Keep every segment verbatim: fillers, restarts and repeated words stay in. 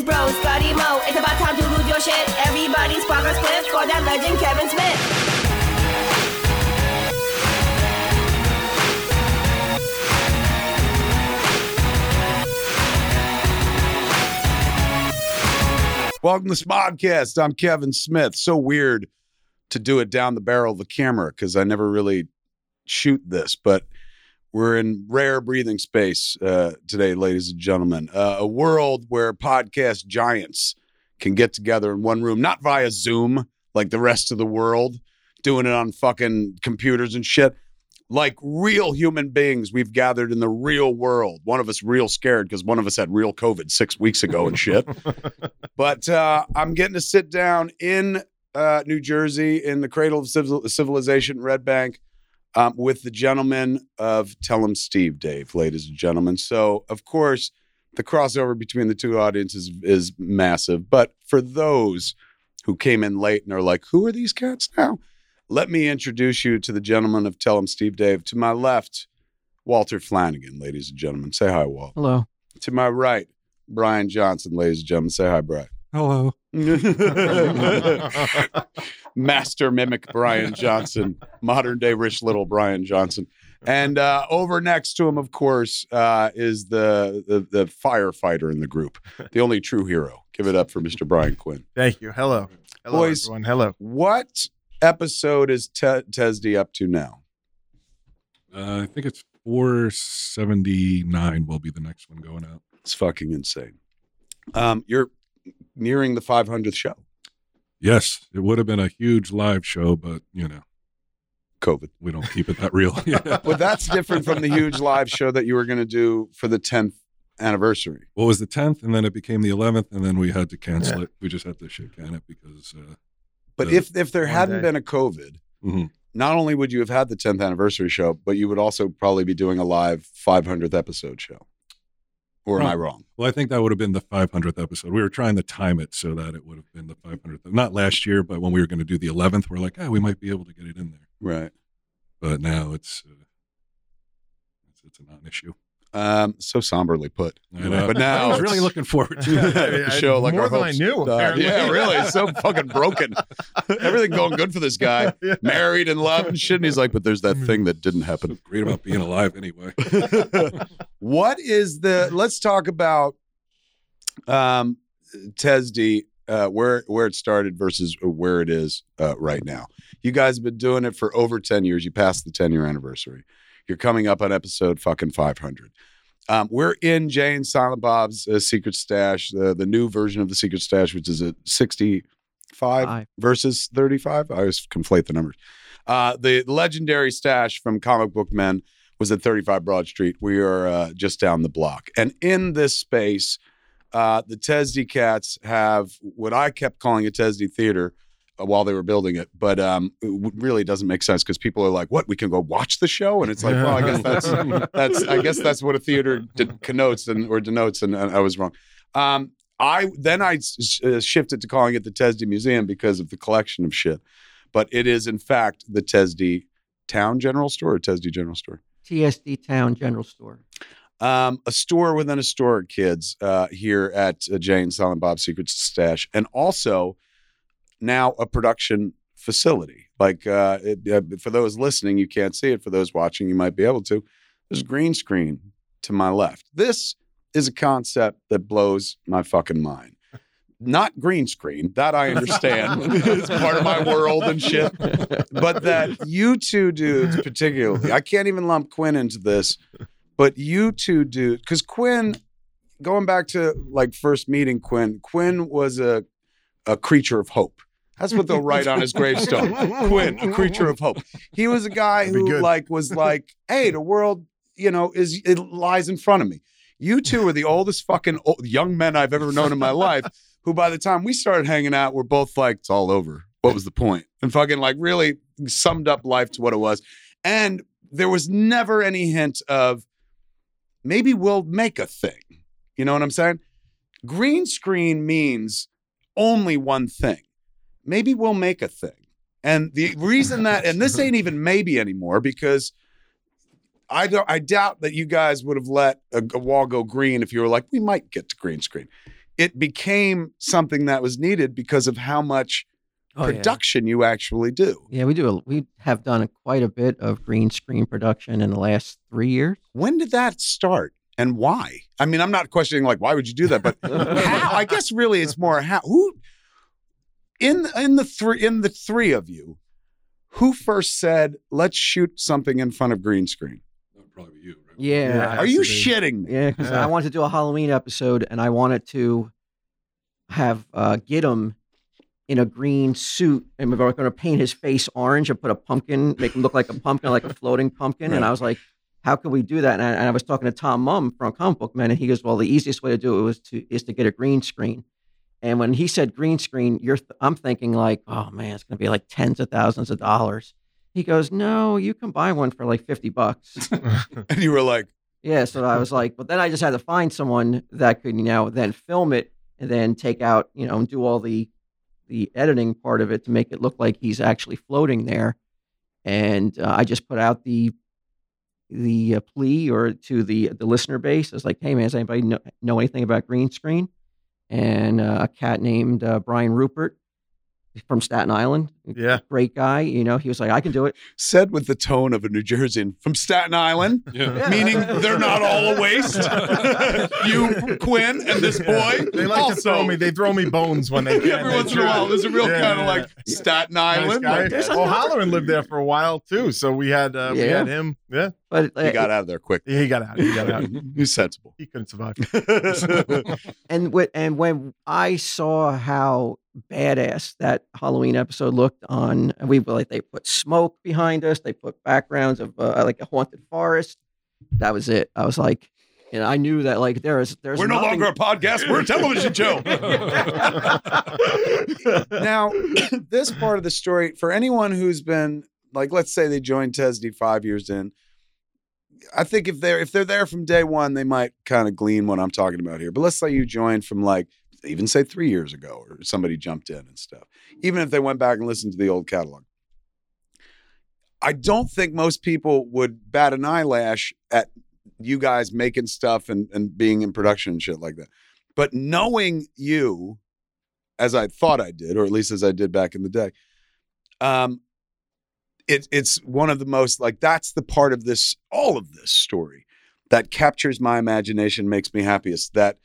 News Bro, Scotty Mo. It's about time to lose your shit. Everybody's progress clips for that legend Kevin Smith. Welcome to Smodcast. I'm Kevin Smith. So weird to do it down the barrel of the camera because I never really shoot this, but we're in rare breathing space uh, today, ladies and gentlemen. Uh, a world where podcast giants can get together in one room, not via Zoom like the rest of the world, doing it on fucking computers and shit. Like real human beings, we've gathered in the real world. One of us real scared because one of us had real COVID six weeks ago and shit. But uh, I'm getting to sit down in uh, New Jersey in the cradle of civil- civilization, Red Bank, um, with the gentleman of Tell 'em Steve Dave, ladies and gentlemen. So, of course, the crossover between the two audiences is massive. But for those who came in late and are like, who are these cats now? Let me introduce you to the gentleman of Tell 'em Steve Dave. To my left, Walter Flanagan, ladies and gentlemen. Say hi, Walt. Hello. To my right, Brian Johnson, ladies and gentlemen. Say hi, Brian. Hello. Master mimic Brian Johnson, modern day Rich Little Brian Johnson. And uh, over next to him, of course, uh, is the, the the firefighter in the group, the only true hero. Give it up for Mister Brian Quinn. Thank you. Hello. Hello, Boys, everyone. Hello. What episode is Te- Tesdy up to now? Uh, I think it's four seventy-nine will be the next one going out. It's fucking insane. Um, you're nearing the five hundredth show. Yes, it would have been a huge live show, but, you know, COVID. we don't keep it that real. Yeah. But that's different from the huge live show that you were going to do for the tenth anniversary. Well, it was the tenth, and then it became the eleventh, and then we had to cancel Yeah. it. We just had to shit can it because... Uh, But the- if if there One hadn't day. been a COVID, mhm. not only would you have had the tenth anniversary show, but you would also probably be doing a live five hundredth episode show. Or am Right. I wrong? Well, I think that would have been the five hundredth episode. We were trying to time it so that it would have been the five hundredth. Not last year, but when we were going to do the eleventh, we're like, oh, we might be able to get it in there. Right. But now it's uh, it's, it's a non-issue. Um, so somberly put. I know. But now I was it's- really looking forward to it. The show like More our than I hopes knew, died. apparently. Yeah, really. It's so fucking broken. Everything going good for this guy. Yeah. Married and love and shit. And he's like, but there's that thing that didn't happen. What's great about being alive anyway. What is the? Let's talk about um, Tesdy, uh, where where it started versus where it is uh, right now. You guys have been doing it for over ten years. You passed the ten year anniversary. You're coming up on episode fucking five hundred. Um, we're in Jay and Silent Bob's uh, Secret Stash, the the new version of the Secret Stash, which is a sixty-five Five. versus thirty-five. I always conflate the numbers. Uh, the legendary stash from Comic Book Men was at thirty-five Broad Street. We are uh, just down the block. And in this space, uh, the Tesdy Cats have what I kept calling a Tesdy Theater uh, while they were building it. But um, it w- really doesn't make sense because people are like, what, we can go watch the show? And it's like, well, I guess that's, that's I guess that's what a theater de- connotes and or denotes, and, and I was wrong. Um, I Then I s- uh, shifted to calling it the Tesdy Museum because of the collection of shit. But it is, in fact, the Tesdy Town General Store or Tesdy General Store? T S D Town General Store. Um, a store within a store, kids, uh, here at uh, Jay and Silent Bob's Secret Stash. And also now a production facility. Like, uh, it, uh, for those listening, you can't see it. For those watching, you might be able to. There's a green screen to my left. This is a concept that blows my fucking mind. Not green screen, that I understand. It's part of my world and shit. But that you two dudes particularly, I can't even lump Quinn into this, but you two dudes, because Quinn, going back to like first meeting Quinn, Quinn was a, a creature of hope. That's what they'll write on his gravestone. Quinn, a creature of hope. He was a guy That'd be who good. like was like, hey, the world, you know, is it lies in front of me. You two are the oldest fucking old, young men I've ever known in my life, who by the time we started hanging out, were both like, it's all over. What was the point? And fucking like really summed up life to what it was. And there was never any hint of maybe we'll make a thing. You know what I'm saying? Green screen means only one thing. Maybe we'll make a thing. And the reason that, and this ain't even maybe anymore, because I don't, I doubt that you guys would have let a, a wall go green if you were like, we might get to green screen. it became something that was needed because of how much Oh, yeah. production you actually do. Yeah, we do. A, we have done a, quite a bit of green screen production in the last three years. When did that start and why? I mean, I'm not questioning like why would you do that, but how? I guess really it's more how who in in the three in the three of you, who first said let's shoot something in front of green screen? That would probably be you, right? Yeah. Yeah. Are you Has to be. shitting me? Yeah, because Yeah. I wanted to do a Halloween episode, and I wanted to have uh, Gidim in a green suit, and we were going to paint his face orange and put a pumpkin, make him look like a pumpkin, like a floating pumpkin. And I was like, "How can we do that?" And I, and I was talking to Tom Mum from Comic Book Man, and he goes, "Well, the easiest way to do it was to is to get a green screen." And when he said green screen, you're th- I'm thinking like, "Oh man, it's going to be like tens of thousands of dollars." He goes, "No, you can buy one for like fifty bucks." And you were like, Yeah, so I was like, but then I just had to find someone that could, you know, then film it and then take out, you know, and do all the the editing part of it to make it look like he's actually floating there. And uh, I just put out the the uh, plea or to the the listener base. I was like, hey man, does anybody know, know anything about green screen? And uh, a cat named uh, Brian Rupert from Staten Island, Yeah. great guy. You know, he was like, I can do it. said with the tone of a New Jerseyan from Staten Island, Yeah. meaning they're not all a waste. You, Quinn, and this boy. They like also, to throw me. They throw me bones when they can. every once in a while, there's a real Yeah, kind of yeah, like yeah. Staten Nice Island. guy. Like, There's Oh, another- Halloran lived there for a while too, so we had uh, we Yeah. had him. Yeah, But uh, he got out of there quick. he got out. He got out. He's sensible. He couldn't survive. And with, and when I saw how badass that Halloween episode looked on, and we were like, they put smoke behind us, they put backgrounds of uh, like a haunted forest. That was it. I was like, and I knew that like there is there's We're no nothing- longer a podcast. We're a television show. Now, this part of the story, for anyone who's been like, let's say they joined T E S D five years in, I think if they're if they're there from day one, they might kind of glean what I'm talking about here. But let's say you joined from like even say three years ago, or somebody jumped in and stuff. Even if they went back and listened to the old catalog, I don't think most people would bat an eyelash at you guys making stuff and, and being in production and shit like that. But knowing you, as I thought I did, or at least as I did back in the day, um, it, it's one of the most, like, that's the part of this, all of this story that captures my imagination, makes me happiest, that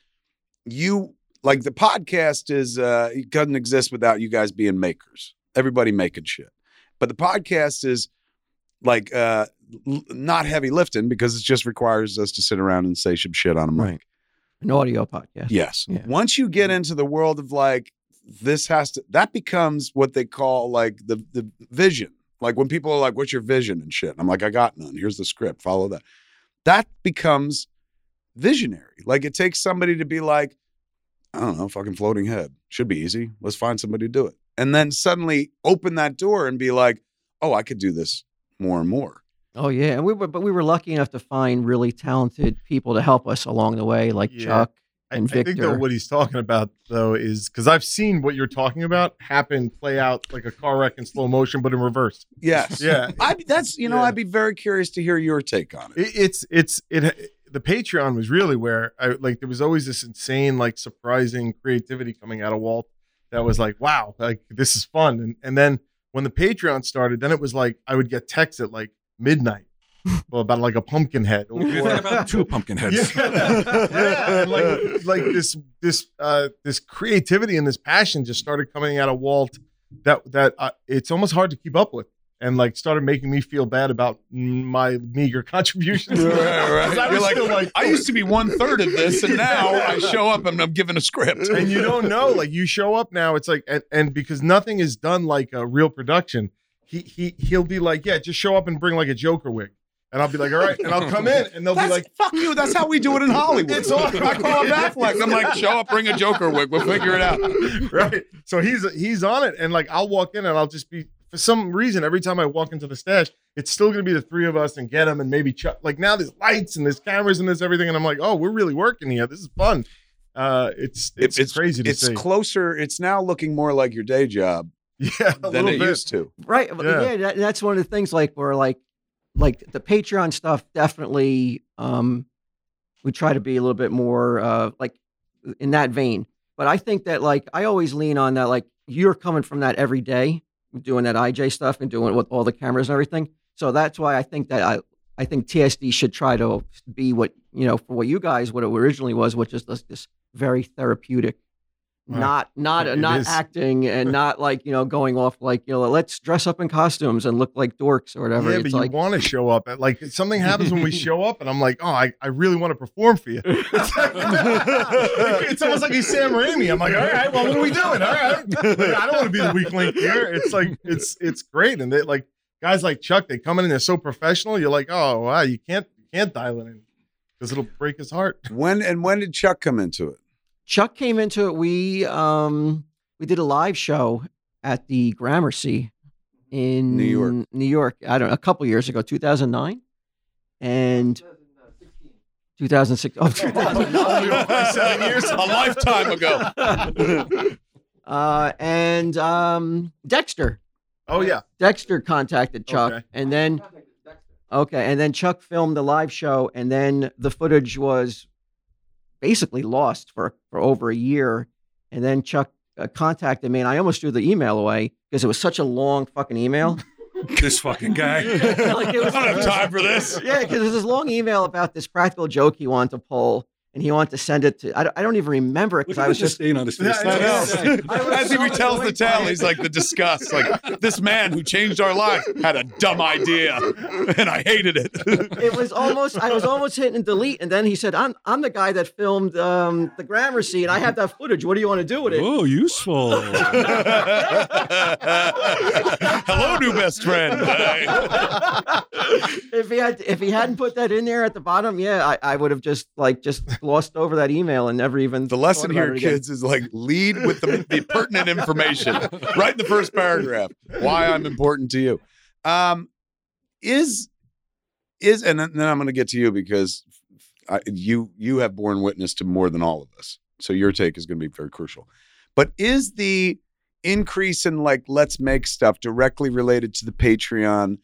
you, like, the podcast is, uh, it doesn't exist without you guys being makers, everybody making shit. But the podcast is, like, uh, l- not heavy lifting because it just requires us to sit around and say some shit on a mic. Right. An audio podcast. Yes. Yeah. Once you get into the world of like, this has to, that becomes what they call like the the vision. Like when people are like, what's your vision and shit? And I'm like, I got none. Here's the script. Follow that. That becomes visionary. Like it takes somebody to be like, I don't know, fucking floating head. Should be easy. Let's find somebody to do it. And then suddenly open that door and be like, oh, I could do this more and more. Oh yeah, and we were, but we were lucky enough to find really talented people to help us along the way, like Yeah. Chuck I, and I think though Victor. what he's talking about though is because I've seen what you're talking about happen, play out like a car wreck in slow motion, but in reverse. Yes. Yeah, I that's you know, Yeah. I'd be very curious to hear your take on it. It, it's it's it. The Patreon was really where I like. There was always this insane, like, surprising creativity coming out of Walt. That was like, wow, like this is fun. And and then when the Patreon started, then it was like I would get texts at like midnight, well, about like a pumpkin head. Or, You think about two pumpkin heads. yeah, yeah, and like like this this uh this creativity and this passion just started coming out of Walt that that uh, it's almost hard to keep up with, and like started making me feel bad about my meager contributions. Right, right. 'Cause I You're was like, still like, I used to be one third of this, and now I show up and I'm given a script. and you don't know, like you show up now, it's like, and, and because nothing is done like a real production, he he he'll be like, yeah, just show up and bring like a Joker wig. And I'll be like, all right. And I'll come in and they'll That's, be like, fuck you. That's how we do it in Hollywood. It's all- I call him Affleck. I'm like, show up, bring a Joker wig. We'll figure it out. right. So he's he's on it. And like I'll walk in and I'll just be, for some reason, every time I walk into the stash, it's still gonna be the three of us and get him and maybe Chuck. Like now there's lights and there's cameras and there's everything. And I'm like, oh, we're really working here. This is fun. Uh it's it's, It's crazy to It's see. closer. It's now looking more like your day job yeah, a than little it bit. used to. Right. but Yeah. Yeah, that, that's one of the things like where like like the Patreon stuff definitely um we try to be a little bit more uh like in that vein. But I think that like I always lean on that. Like you're coming from that every day, doing that I J stuff and doing it with all the cameras and everything. So that's why I think that I I think T S D should try to be what you know for what you guys what it originally was, which is this, this very therapeutic. Right. Not, not, It not is. acting and not like, you know, going off like, you know, let's dress up in costumes and look like dorks or whatever. Yeah, It's but like, you want to show up. At, like something happens when we show up, and I'm like, oh, I, I really want to perform for you. It's, like- it's almost like he's Sam Raimi. I'm like, all right, well, what are we doing? All right, like, I don't want to be the weak link here. It's like it's it's great, and they like guys like Chuck. They come in and they're so professional. You're like, oh wow, you can't you can't dial it in because it'll break his heart. When and when did Chuck come into it? Chuck came into it. We, um, we did a live show at the Gramercy in New York. New York. I don't know, a couple years ago, two thousand nine and two thousand six. Oh, two thousand nine. Seven years, A lifetime ago. uh, and um, Dexter. Oh yeah, Dexter contacted Chuck, Okay. and then okay, and then Chuck filmed the live show, and then the footage was basically lost for for over a year, and then Chuck uh, contacted me, and I almost threw the email away because it was such a long fucking email. This fucking guy. Like, it was- I don't have time for this. Yeah, because it was this long email about this practical joke he wanted to pull, and he wanted to send it to. I don't, I don't even remember it Look because at I was the just. disdain on his face. Yeah, I know. I was As he so retells the annoyed tale, by it. he's like the disgust. Like this man who changed our life had a dumb idea, and I hated it. It was almost I was almost hitting delete, and then he said, "I'm I'm the guy that filmed um, the Gramercy, and I have that footage. What do you want to do with it?" Oh, useful. Hello, new best friend. if he had if he hadn't put that in there at the bottom, yeah, I, I would have just like just glossed over that email and never even The lesson thought about here, it again. kids, is like lead with the, the pertinent information right in the first paragraph. Why I'm important to you. Um, is is and then I'm going to get to you because I, you you have borne witness to more than all of us. So your take is going to be very crucial. But is the increase in like let's make stuff directly related to the Patreon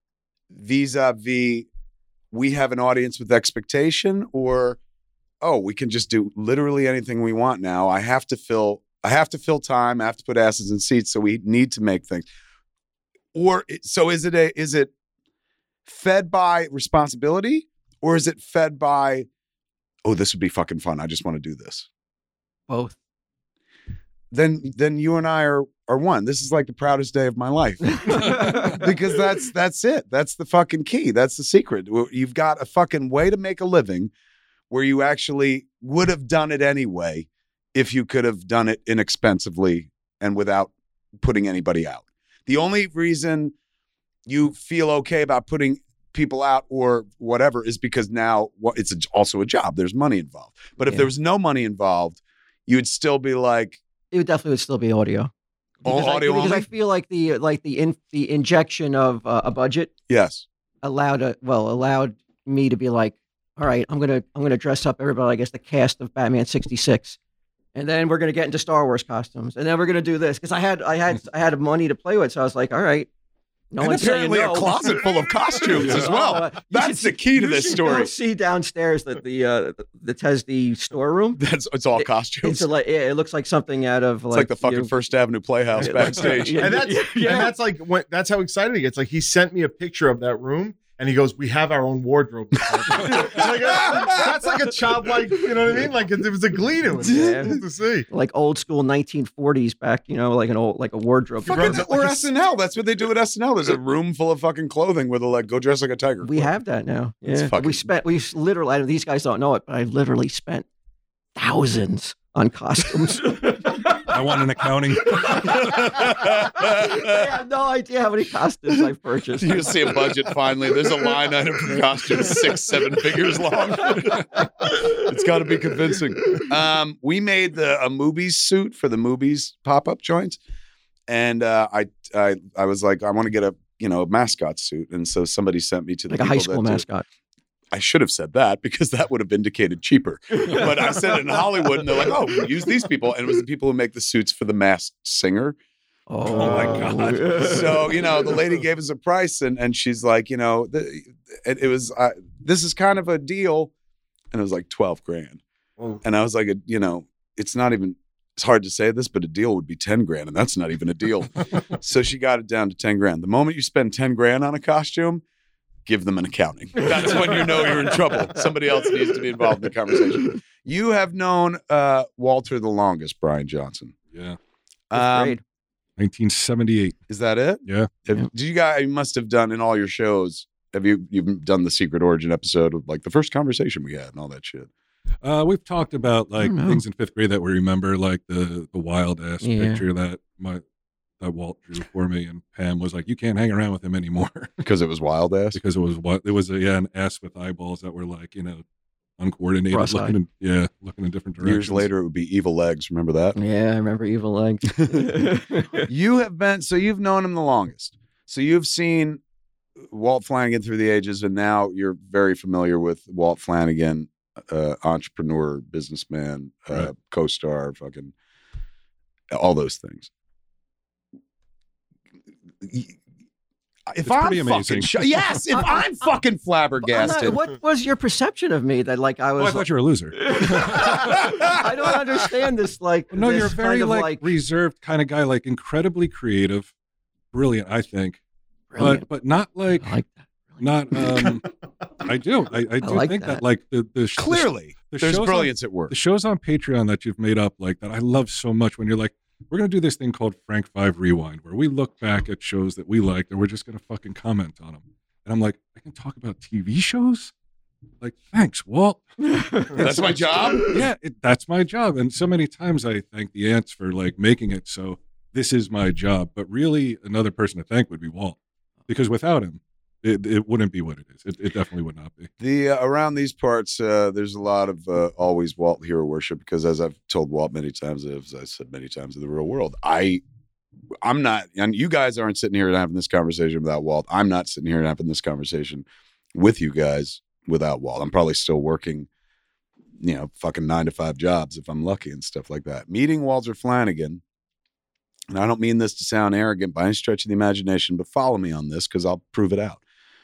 vis-a-vis we have an audience with expectation, or oh, we can just do literally anything we want now. I have to fill I have to fill time, I have to put asses in seats, so we need to make things. Or so is it a is it fed by responsibility, or is it fed by oh, this would be fucking fun. I just want to do this. Both. Then then you and I are are one. This is like the proudest day of my life. Because that's that's it. That's the fucking key. That's the secret. You've got a fucking way to make a living where you actually would have done it anyway if you could have done it inexpensively and without putting anybody out. The only reason you feel okay about putting people out or whatever is because now well, it's a, also a job. There's money involved. But if Yeah. there was no money involved, you would still be like, It would definitely would still be audio. All Because I- audio because I only? feel like the like the in, the injection of uh, a budget yes. allowed a well allowed me to be like, all right, I'm gonna I'm gonna dress up everybody. I guess the cast of Batman sixty-six, and then we're gonna get into Star Wars costumes, and then we're gonna do this because I had I had I had money to play with, so I was like, all right, no And one's saying apparently no. a closet full of costumes as well. Uh, you That's should the key to you this should story. go see downstairs that the uh, the, the Tesdy storeroom. That's it's all It- costumes. It's a, like yeah, it looks like something out of It's like, like the fucking you- First Avenue Playhouse Yeah, backstage. yeah. and that's Yeah. and that's like when, that's how excited he gets. Like he sent me a picture of that room, and he goes, "We have our own wardrobe." Like, uh, that's like a childlike, you know what I mean? Like it, was a glee to it. Yeah. It's cool to see. like old school nineteen forties back, you know, like an old like a wardrobe. Fucking, runs it or like a- S N L. That's what they do at S N L. There's a room full of fucking clothing where they're like, go dress like a tiger. We have that now. It's Yeah, fucking- we spent we literally. I know these guys don't know it, but I literally spent thousands on costumes. I want an accounting. I have no idea how many costumes I've purchased. You see a budget finally. There's a line item for costumes six, seven figures long. It's got to be convincing. Um, we made the a movies suit for the movies pop-up joints, and uh, I, I I was like, I want to get a you know a mascot suit, and so somebody sent me to the Like a high people school that do- mascot. I should have said that because that would have indicated cheaper. But I said it in Hollywood, and they're like, "Oh, we use these people," and it was the people who make the suits for the Masked Singer. Oh, my God. So you know, the lady gave us a price, and and she's like, you know, the, it, it was uh, this is kind of a deal, and it was like twelve grand, Oh. and I was like, you know, it's not even. it's hard to say this, but a deal would be ten grand, and that's not even a deal. So she got it down to ten grand. The moment you spend ten grand on a costume, give them an accounting. That's when you know you're in trouble. Somebody else needs to be involved in the conversation. You have known uh, Walter the longest, Brian Johnson. Yeah. Um, Great. nineteen seventy-eight. is that it? Yeah. Have, Yeah. Did you guys? You must have done in all your shows. Have you you've done the Secret Origin episode with like the first conversation we had and all that shit? Uh, we've talked about like don't know. things in fifth grade that we remember, like the the wild ass Yeah. picture that my that Walt drew for me, and Pam was like, "You can't hang around with him anymore," Because it was wild ass. because it was what it was a yeah an ass with eyeballs that were like you know uncoordinated, Cross-eyed. looking in, yeah looking in different directions. Years later, it would be Evil Legs. Remember that? Yeah, I remember Evil Legs. You have been so you've known him the longest. So you've seen Walt Flanagan through the ages, and now you're very familiar with Walt Flanagan, uh, entrepreneur, businessman, uh, Right. co-star, fucking all those things. If It's I'm pretty fucking amazing. sh- yes, if I'm fucking I'm not- flabbergasted, what was your perception of me that like I Oh, was? I thought you were a loser. I don't understand this. Like, No, this you're a kind very of, like, reserved kind of guy, like incredibly creative, brilliant, I think, brilliant. but but not like I like that. not. Um, I do. I, I do like think that. that. like the the sh- clearly the there's shows on- brilliance at work. the shows on Patreon that you've made up like that I love so much when you're like, we're going to do this thing called Frank Five Rewind, where we look back at shows that we liked and we're just going to fucking comment on them. And I'm like, I can talk about T V shows? Like, thanks, Walt. That's my job. Yeah, it, that's my job. And so many times I thank the ants for like making it so this is my job. But really, another person to thank would be Walt, because without him, it, it wouldn't be what it is. It, it definitely would not be. The uh, around these parts, uh, there's a lot of uh, always Walt hero worship because, as I've told Walt many times, as I said many times in the real world, I, I'm not, and you guys aren't sitting here and having this conversation without Walt. I'm not sitting here and having this conversation with you guys without Walt. I'm probably still working, you know, fucking nine to five jobs if I'm lucky and stuff like that. Meeting Walter Flanagan, and I don't mean this to sound arrogant by any stretch of the imagination, but follow me on this because I'll prove it out.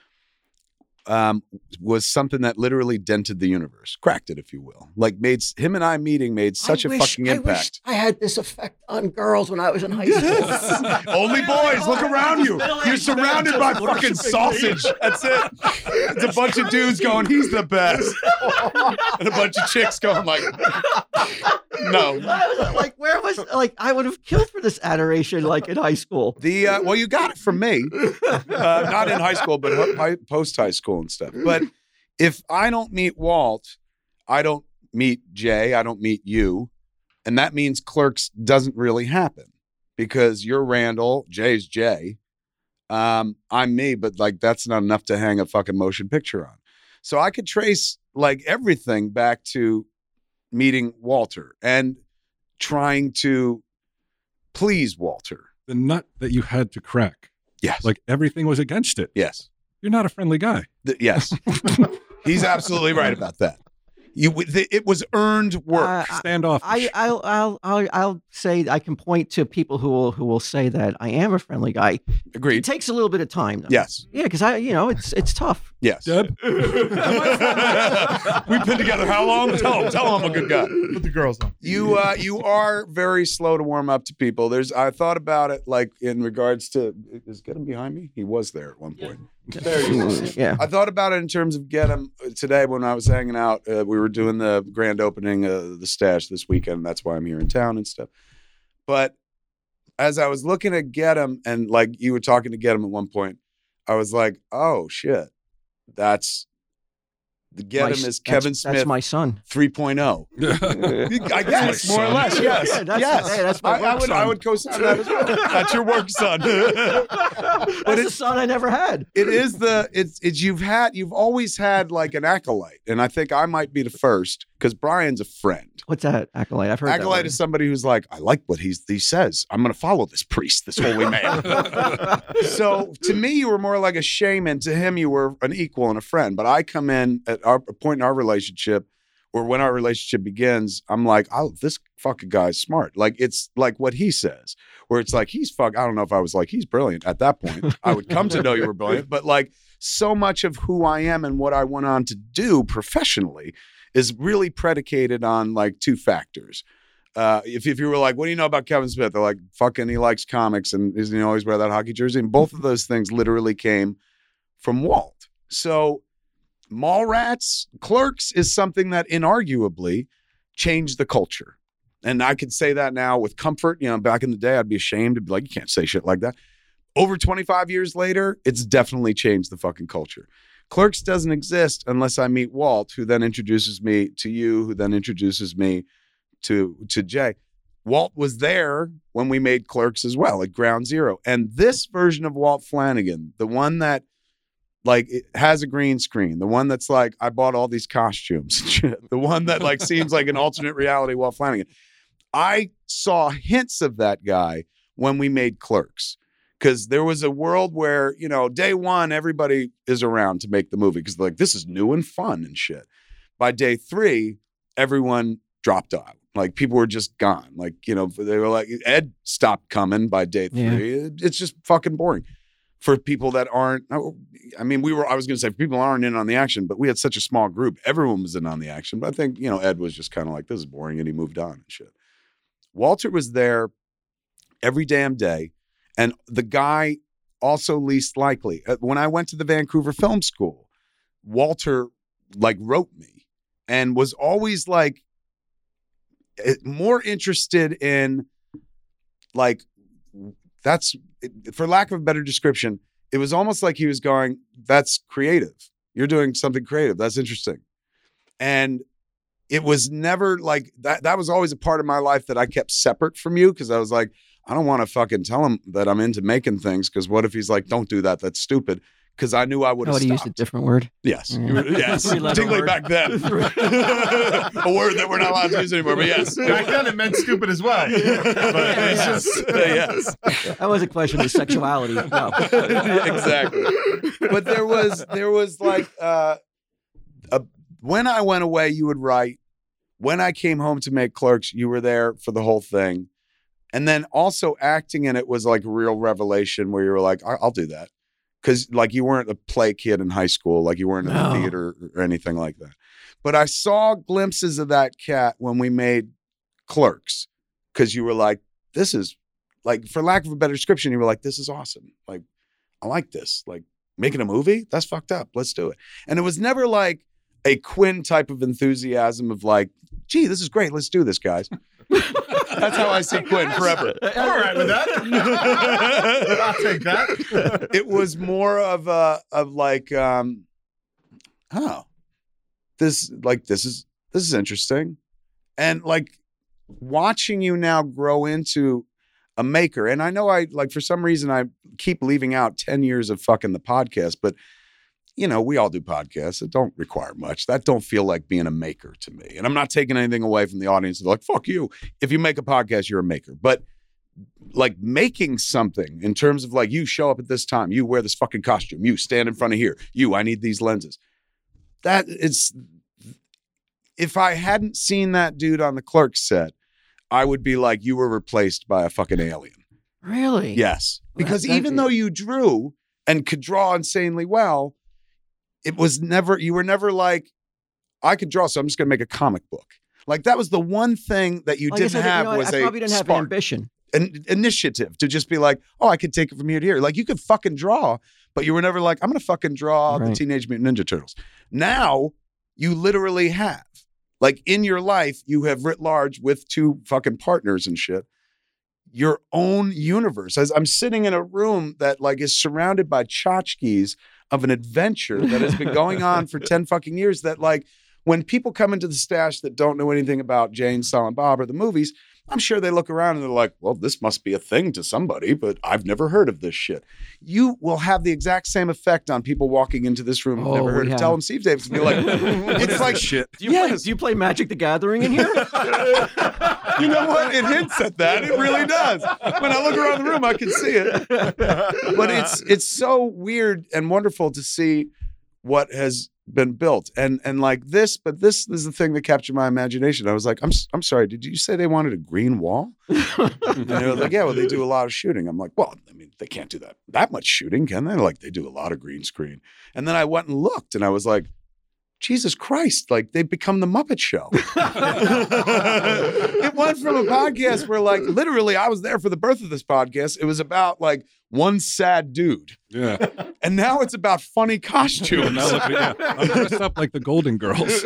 Um, was something that literally dented the universe, cracked it, if you will. Like made him and I meeting made such a fucking impact. I had this effect on girls when I was in high school. Only boys, look around you. You're surrounded by fucking sausage. That's it. It's a bunch of dudes going, he's the best. And a bunch of chicks going like, no. I was like, where was like I would have killed for this adoration like in high school. The uh, well, you got it from me, uh, not in high school, but post high school and stuff. But if I don't meet Walt, I don't meet Jay, I don't meet you, and that means Clerks doesn't really happen because you're Randall, Jay's Jay, um, I'm me, but like that's not enough to hang a fucking motion picture on. So I could trace like everything back to meeting Walter and trying to please Walter. The nut that you had to crack, Yes. like everything was against it. yes. You're not a friendly guy. The- yes. He's absolutely right about that. You, the, it was earned work. Uh, Standoffish. I, I'll, I'll, I'll, I'll say I can point to people who will, who will say that I am a friendly guy. It Agreed. takes a little bit of time, though. Yes. Yeah, because I, you know, it's it's tough. Yes. Deb? We've been together how long? Tell him. Tell him I'm a good guy. Put the girls on. You uh, you are very slow to warm up to people. There's I thought about it like in regards to is Get him behind me? He was there at one point. There he is. Yeah. I thought about it in terms of Get him today when I was hanging out. Uh, we were doing the grand opening of the Stash this weekend. That's why I'm here in town and stuff. But as I was looking at Get him and like you were talking to Get him at one point, I was like, oh shit, that's the Get My him s- is that's- Kevin Smith That's my son. three point oh. I guess my more or son. less. Yes, Yeah, that's- yes. hey, that's my I, I work would. I son. would co-sign that as well. That's your work son. That's but the it's, son I never had. it is the it's it's you've had you've always had like an acolyte, and I think I might be the first because Brian's a friend. What's that accolade? I've heard that Acolyte word. is somebody who's like, I like what he's he says. I'm going to follow this priest, this holy man. So to me, you were more like a shaman. To him, you were an equal and a friend. But I come in at our a point in our relationship, or when our relationship begins, I'm like, oh, this fucking guy's smart. Like it's like what he says, where it's like he's fuck. I don't know if I was like he's brilliant at that point. I would come to know you were brilliant, but like so much of who I am and what I went on to do professionally is really predicated on like two factors. Uh, if, if you were like, what do you know about Kevin Smith? They're like, fucking, he likes comics and doesn't he always wear that hockey jersey? And both of those things literally came from Walt. So Mallrats, Clerks is something that inarguably changed the culture. And I could say that now with comfort. You know, back in the day, I'd be ashamed to be like, you can't say shit like that. Over twenty-five years later, it's definitely changed the fucking culture. Clerks doesn't exist unless I meet Walt, who then introduces me to you, who then introduces me to, to Jay. Walt was there when we made Clerks as well at ground zero. And this version of Walt Flanagan, the one that like it has a green screen, the one that's like, I bought all these costumes, the one that like seems like an alternate reality Walt Flanagan. I saw hints of that guy when we made Clerks. Because there was a world where, you know, day one, everybody is around to make the movie because like, this is new and fun and shit. By day three, everyone dropped out. Like people were just gone. Like, you know, they were like, Ed stopped coming by day three. Yeah. It, it's just fucking boring for people that aren't, I mean, we were, I was going to say, people aren't in on the action, but we had such a small group. Everyone was in on the action. But I think, you know, Ed was just kind of like, this is boring. And he moved on and shit. Walter was there every damn day. And the guy also least likely, when I went to the Vancouver Film School, Walter like wrote me and was always like more interested in like, that's, for lack of a better description, it was almost like he was going, that's creative. You're doing something creative. That's interesting. And it was never like that. That was always a part of my life that I kept separate from you. Cause I was like, I don't want to fucking tell him that I'm into making things. Cause what if he's like, don't do that. That's stupid. Cause I knew I would have stopped. used a different word. Yes. Yeah. Yes. Particularly back then. A word that we're not allowed to use anymore, but yes. Back then it meant stupid as well. But it's yes. just, yes. That was a question of sexuality. No. Exactly. But there was, there was like, uh, a, when I went away, you would write. When I came home to make Clerks, you were there for the whole thing. And then also acting in it was like a real revelation where you were like, I'll do that. Because like you weren't a play kid in high school, like you weren't in No. the theater or anything like that. But I saw glimpses of that cat when we made Clerks. Because you were like, this is like, for lack of a better description, you were like, this is awesome. Like, I like this. Like making a movie, that's fucked up. Let's do it. And it was never like a Quinn type of enthusiasm of like, gee, this is great. Let's do this, guys. That's how I see Quinn forever. I'm all right with that. I'll take that. It was more of a, of like, um, oh, this, like, this is, this is interesting. And like watching you now grow into a maker. And I know I, like, for some reason I keep leaving out ten years of fucking the podcast, but you know, we all do podcasts. It don't require much. That don't feel like being a maker to me. And I'm not taking anything away from the audience. They're like, fuck you. If you make a podcast, you're a maker. But like making something in terms of like, you show up at this time, you wear this fucking costume, you stand in front of here, you, I need these lenses. That is, if I hadn't seen that dude on the Clerks set, I would be like, you were replaced by a fucking alien. Really? Yes. Because Well, that- even though you drew and could draw insanely well, it was never, you were never like, I could draw, so I'm just going to make a comic book. Like that was the one thing that you Like I didn't said, have you know, was I a probably didn't have an spark, ambition. an initiative to just be like, oh, I could take it from here to here. Like you could fucking draw, but you were never like, I'm going to fucking draw the Right. Teenage Mutant Ninja Turtles. Now you literally have, like in your life, you have writ large with two fucking partners and shit, your own universe. As I'm sitting in a room that like is surrounded by tchotchkes of an adventure that has been going on for ten fucking years, that like when people come into the stash that don't know anything about Jane, Silent Bob or the movies, I'm sure they look around and they're like, well, this must be a thing to somebody, but I've never heard of this shit. You will have the exact same effect on people walking into this room who've Oh, never heard we of have. Tell 'em Steve Davis and be like, it's like shit. Do you, play, Yes. do you play Magic the Gathering in here? You know what? It hints at that. It really does. When I look around the room, I can see it. But it's it's so weird and wonderful to see what has been built. And and like this, but this is the thing that captured my imagination. I was like, I'm I'm sorry, did you say they wanted a green wall? And they were like, yeah, well, they do a lot of shooting. I'm like, well, I mean, they can't do that that much shooting, can they? Like, they do a lot of green screen. And then I went and looked, and I was like, Jesus Christ, like they've become the Muppet Show. It went from a podcast where like literally I was there for the birth of this podcast. It was about like one sad dude. Yeah. And now it's about funny Yeah, costumes. now look at- yeah. I'm dressed up like the Golden Girls.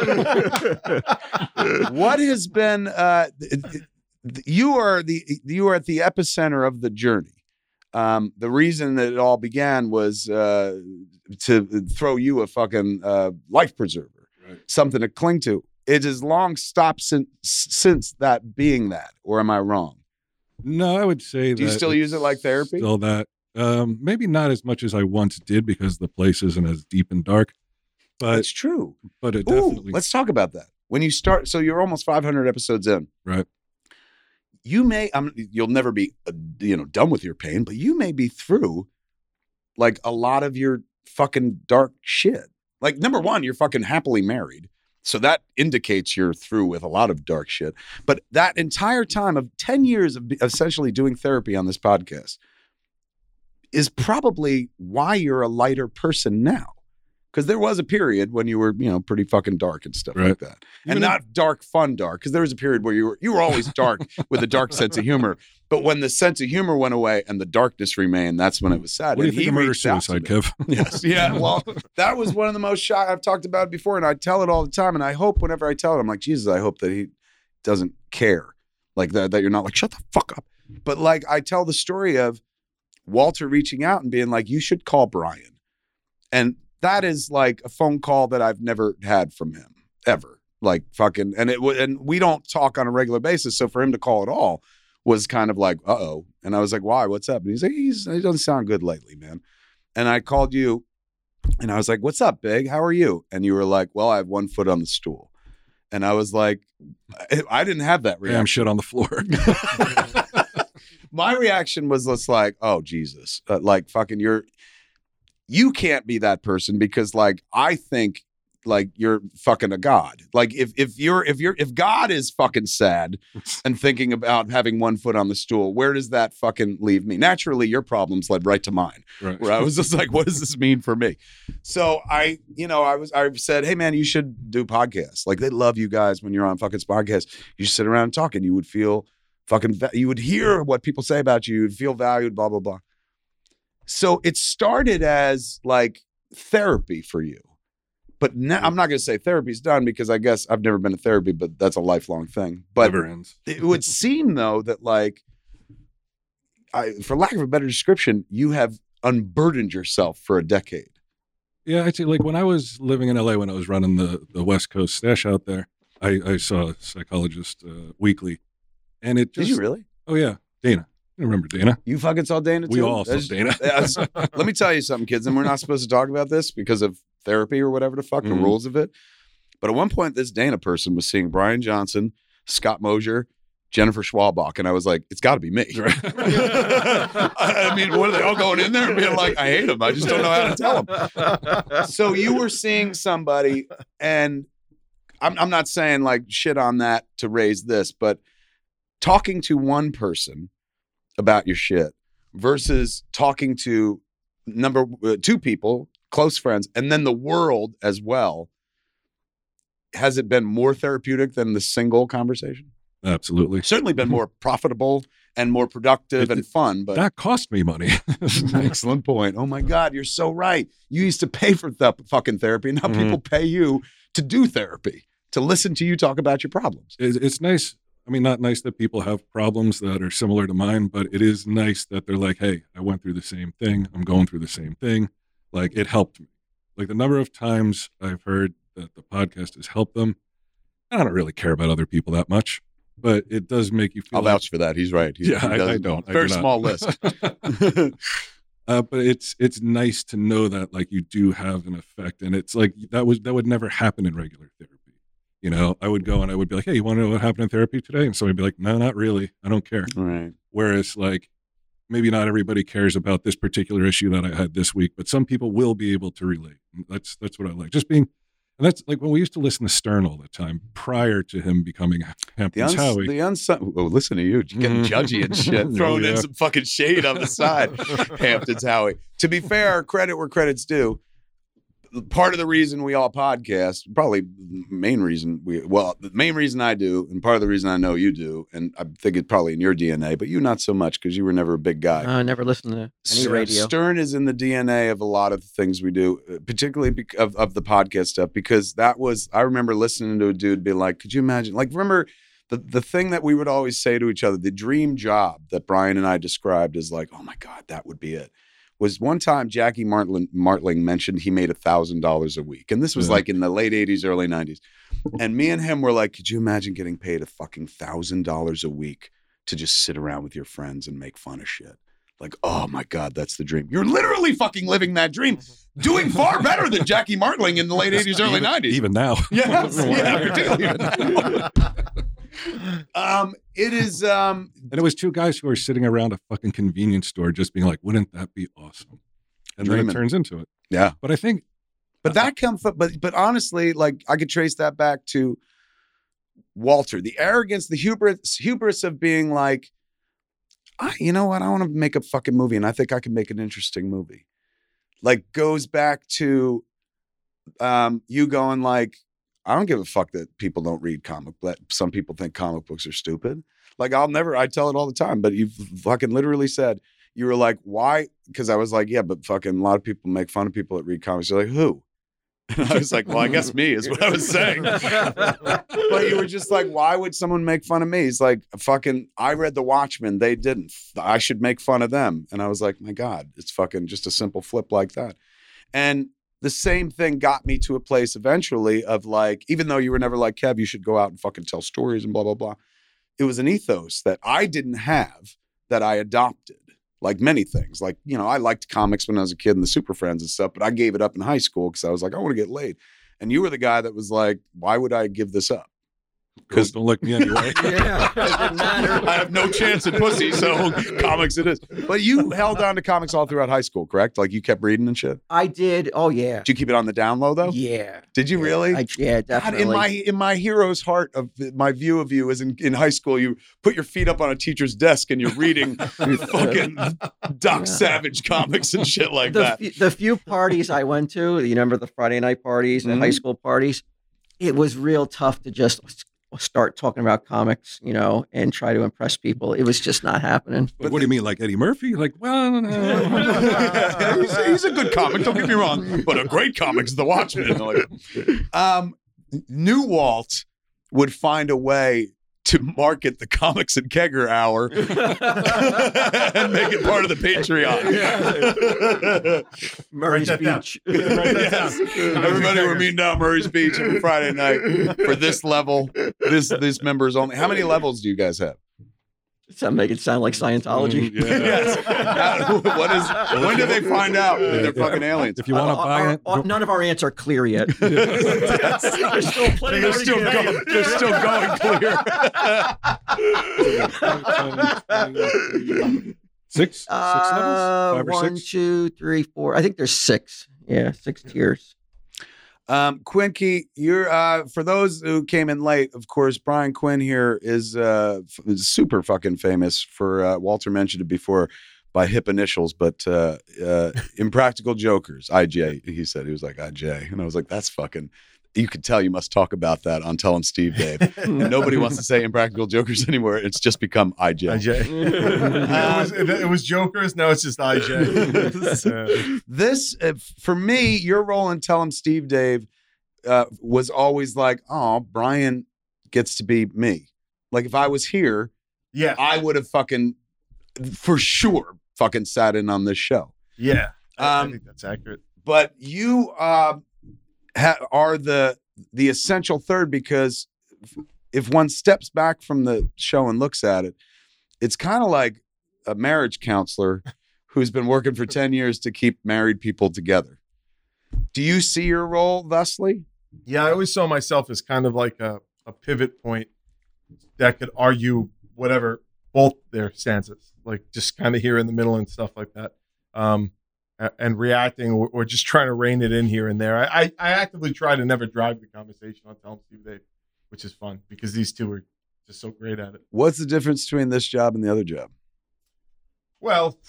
What has been uh th- th- you are the you are at the epicenter of the journey. Um, the reason that it all began was uh, to throw you a fucking uh, life preserver, Right. something to cling to. It has long stopped since since that being that, or am I wrong? No, I would say. Do you that still use it's it like therapy? Still that. Um, maybe not as much as I once did because the place isn't as deep and dark. But That's true. but it Ooh, definitely let's talk about that. When you start, so you're almost five hundred episodes in. right. You may, I'm, you'll never be, uh, you know, done with your pain, but you may be through like a lot of your fucking dark shit. Like number one, you're fucking happily married. So that indicates you're through with a lot of dark shit. But that entire time of ten years of essentially doing therapy on this podcast is probably why you're a lighter person now. Because there was a period when you were, you know, pretty fucking dark and stuff like Right. that. Even And not dark, fun dark. Because there was a period where you were you were always dark with a dark sense of humor. But when the sense of humor went away and the darkness remained, that's when it was sad. What do you And think he of murder reached out to suicide, me. Kev? Yes. Yeah. Well, that was one of the most shock I've talked about it before, and I tell it all the time. And I hope whenever I tell it, I'm like, Jesus, I hope that he doesn't care, like that. That you're not like, shut the fuck up. But like, I tell the story of Walter reaching out and being like, you should call Brian, and that is like a phone call that I've never had from him ever. Like fucking, and it w- and we don't talk on a regular basis. So for him to call at all was kind of like, uh oh. And I was like, why? What's up? And he's like, he's he doesn't sound good lately, man. And I called you, and I was like, what's up, big? How are you? And you were like, well, I have one foot on the stool. And I was like, I, I didn't have that Damn reaction. shit on the floor. My reaction was just like, oh Jesus, uh, like fucking you're. You can't be that person because like I think like you're fucking a god. Like if if you're if you're if God is fucking sad and thinking about having one foot on the stool, where does that fucking leave me? Naturally, your problems led right to mine, Right. where I was just like, what does this mean for me? So I, you know, I was I said, hey man, you should do podcasts. Like they love you guys when you're on fucking podcasts. You sit around and talk, and you would feel fucking. Va- you would hear what people say about you. You'd feel valued. Blah blah blah. So it started as like therapy for you. But now, I'm not going to say therapy's done because I guess I've never been to therapy, but that's a lifelong thing. But Never ends. it would seem though that like, I, for lack of a better description, you have unburdened yourself for a decade. Yeah, I'd say like when I was living in L A when I was running the, the West Coast stash out there, I, I saw a psychologist uh, weekly. And it just Did you really? Oh yeah, Dana. I remember Dana. You fucking saw Dana too? We all saw That's- Dana. that's- Let me tell you something, kids, and we're not supposed to talk about this because of therapy or whatever the fuck, the Mhm. rules of it. But at one point, this Dana person was seeing Brian Johnson, Scott Mosier, Jennifer Schwalbach, and I was like, it's got to be me. I I mean, what are they all going in there and being like, I hate him. I just don't know how to tell him. So you were seeing somebody, and I'm, I'm not saying like shit on that to raise this, but talking to one person about your shit versus talking to number uh, two people, close friends, and then the world as well. Has it been more therapeutic than the single conversation? Absolutely. Certainly been more profitable and more productive It- and fun, but That cost me money. excellent point. Oh my God, you're so right. You used to pay for th- fucking therapy. Now Mhm. people pay you to do therapy, to listen to you talk about your problems. It- it's nice. I mean, not nice that people have problems that are similar to mine, but it is nice that they're like, hey, I went through the same thing. I'm going through the same thing. Like, it helped me. Like, the number of times I've heard that the podcast has helped them, I don't really care about other people that much, but it does make you feel I'll like, vouch for that. He's right. He's, Yeah, he I- I does- don't. I Very do not. small list. uh, but it's it's nice to know that like you do have an effect, and it's like that was that would never happen in regular therapy. You know, I would go and I would be like, hey, you want to know what happened in therapy today? And somebody would be like, no, not really. I don't care. All right. Whereas like maybe not everybody cares about this particular issue that I had this week, but some people will be able to relate. And that's that's what I like. Just being, and that's like when we used to listen to Stern all the time prior to him becoming The, Hampton's uns- Howie. the unsung. Oh, listen to you, getting Mhm. judgy and shit, Oh, throwing in yeah. some fucking shade on the side. Hampton's Howie. To be fair, credit where credit's due. part of the reason we all podcast, probably the main reason we, well, the main reason I do, and part of the reason I know you do, and I think it's probably in your D N A, but you not so much because you were never a big guy. I never listened to any Stern- radio. Stern is in the D N A of a lot of the things we do, particularly bec- of, of the podcast stuff, because that was, I remember listening to a dude be like, could you imagine, like, remember the, the thing that we would always say to each other, the dream job that Brian and I described as like, oh my God, that would be it. Was one time Jackie Martling, Martling mentioned he made a thousand dollars a week. And this was Yeah. like in the late eighties, early nineties. And me and him were like, could you imagine getting paid a fucking thousand dollars a week to just sit around with your friends and make fun of shit? Like, oh my God, that's the dream. You're literally fucking living that dream, doing far better than Jackie Martling in the late eighties, early even, nineties. Even now. Yes, yeah, particularly even now. um, it is, um, And it was two guys who were sitting around a fucking convenience store just being like, wouldn't that be awesome? And then Dreaming. it turns into it. yeah. But I think But that comes from, but but honestly, like I could trace that back to Walter, the arrogance, the hubris, hubris of being like, I, you know what, I want to make a fucking movie, and I think I can make an interesting movie. Like goes back to um, you going like, I don't give a fuck that people don't read comic, but some people think comic books are stupid. Like I'll never, I tell it all the time, but you fucking literally said. You were like, why? Because I was like, yeah, but fucking a lot of people make fun of people that read comics. You're like, who? And I was like, well, I guess me is what I was saying. But you were just like, why would someone make fun of me? He's like, fucking, I read The Watchmen. They didn't. I should make fun of them. And I was like, my God, it's fucking just a simple flip like that. And the same thing got me to a place eventually of like, even though you were never like, Kev, you should go out and fucking tell stories and blah, blah, blah. It was an ethos that I didn't have that I adopted. Like many things, like, you know, I liked comics when I was a kid and the Super Friends and stuff, but I gave it up in high school because I was like, I want to get laid. And you were the guy that was like, why would I give this up? girls don't like me anyway. Yeah, it didn't matter. I have no chance in pussy, so comics it is. But you held on to comics all throughout high school, correct? Like you kept reading and shit? I did. Oh yeah. Did you keep it on the down low though? Yeah. Did you really? I, yeah, God, definitely. in my in my hero's heart of my view of you is in, in high school, you put your feet up on a teacher's desk and you're reading fucking Doc Yeah. Savage comics and shit like the, that. few, the few parties I went to, you remember the Friday night parties and Mhm. high school parties, it was real tough to just s- start talking about comics, you know, and try to impress people. It was just not happening. But what do you mean, like Eddie Murphy? Like, well, no. he's, he's a good comic, don't get me wrong, but a great comic's The Watchmen. Like, um, New Walt would find a way to market the Comics and Kegger Hour and make it part of the Patreon. Murray's Write that down. Beach. Yes. Everybody, we're meeting down Murray's Beach every Friday night for this level. This this members only. How many levels do you guys have? Does that make it sound like Scientology? Mm, yeah. Yes. How- what is? When do they find out that they're fucking aliens? If you want to Uh, buy our- it, our- go- none of our ants are clear yet. Yes. There's still plenty They're more to still get. going. They're still going clear. six, six Uh, levels, five or one, six. two, three, four. I think there's six. Yeah, six tiers. Um, Quinky, you're uh, for those who came in late. Of course, Brian Quinn here is uh, f- is super fucking famous for. Uh, Walter mentioned it before by hip initials, but uh, uh, Impractical Jokers, I J. He said he was like I J, and I was like, that's fucking. You could tell you must talk about that on Telling Steve Dave. Nobody wants to say Impractical Jokers anymore. It's just become I J. I J. it, was, it, it was Jokers. Now it's just I J. Uh, This, uh, for me, your role in Tell 'em Steve Dave uh, was always like, oh, Brian gets to be me. Like if I was here, yeah, I would have fucking, for sure, fucking sat in on this show. yeah. I, I Um, think that's accurate. But you uh, ha- are the the essential third because if one steps back from the show and looks at it, it's kind of like a marriage counselor who's been working for ten years to keep married people together. Do you see your role thusly? Yeah, I always saw myself as kind of like a, a pivot point that could argue whatever both their stances, like just kind of here in the middle and stuff like that, um, a- and reacting or, or just trying to rein it in here and there. I, I, I actively try to never drive the conversation on Tell 'em Steve Dave, which is fun because these two are just so great at it. What's the difference between this job and the other job? Well,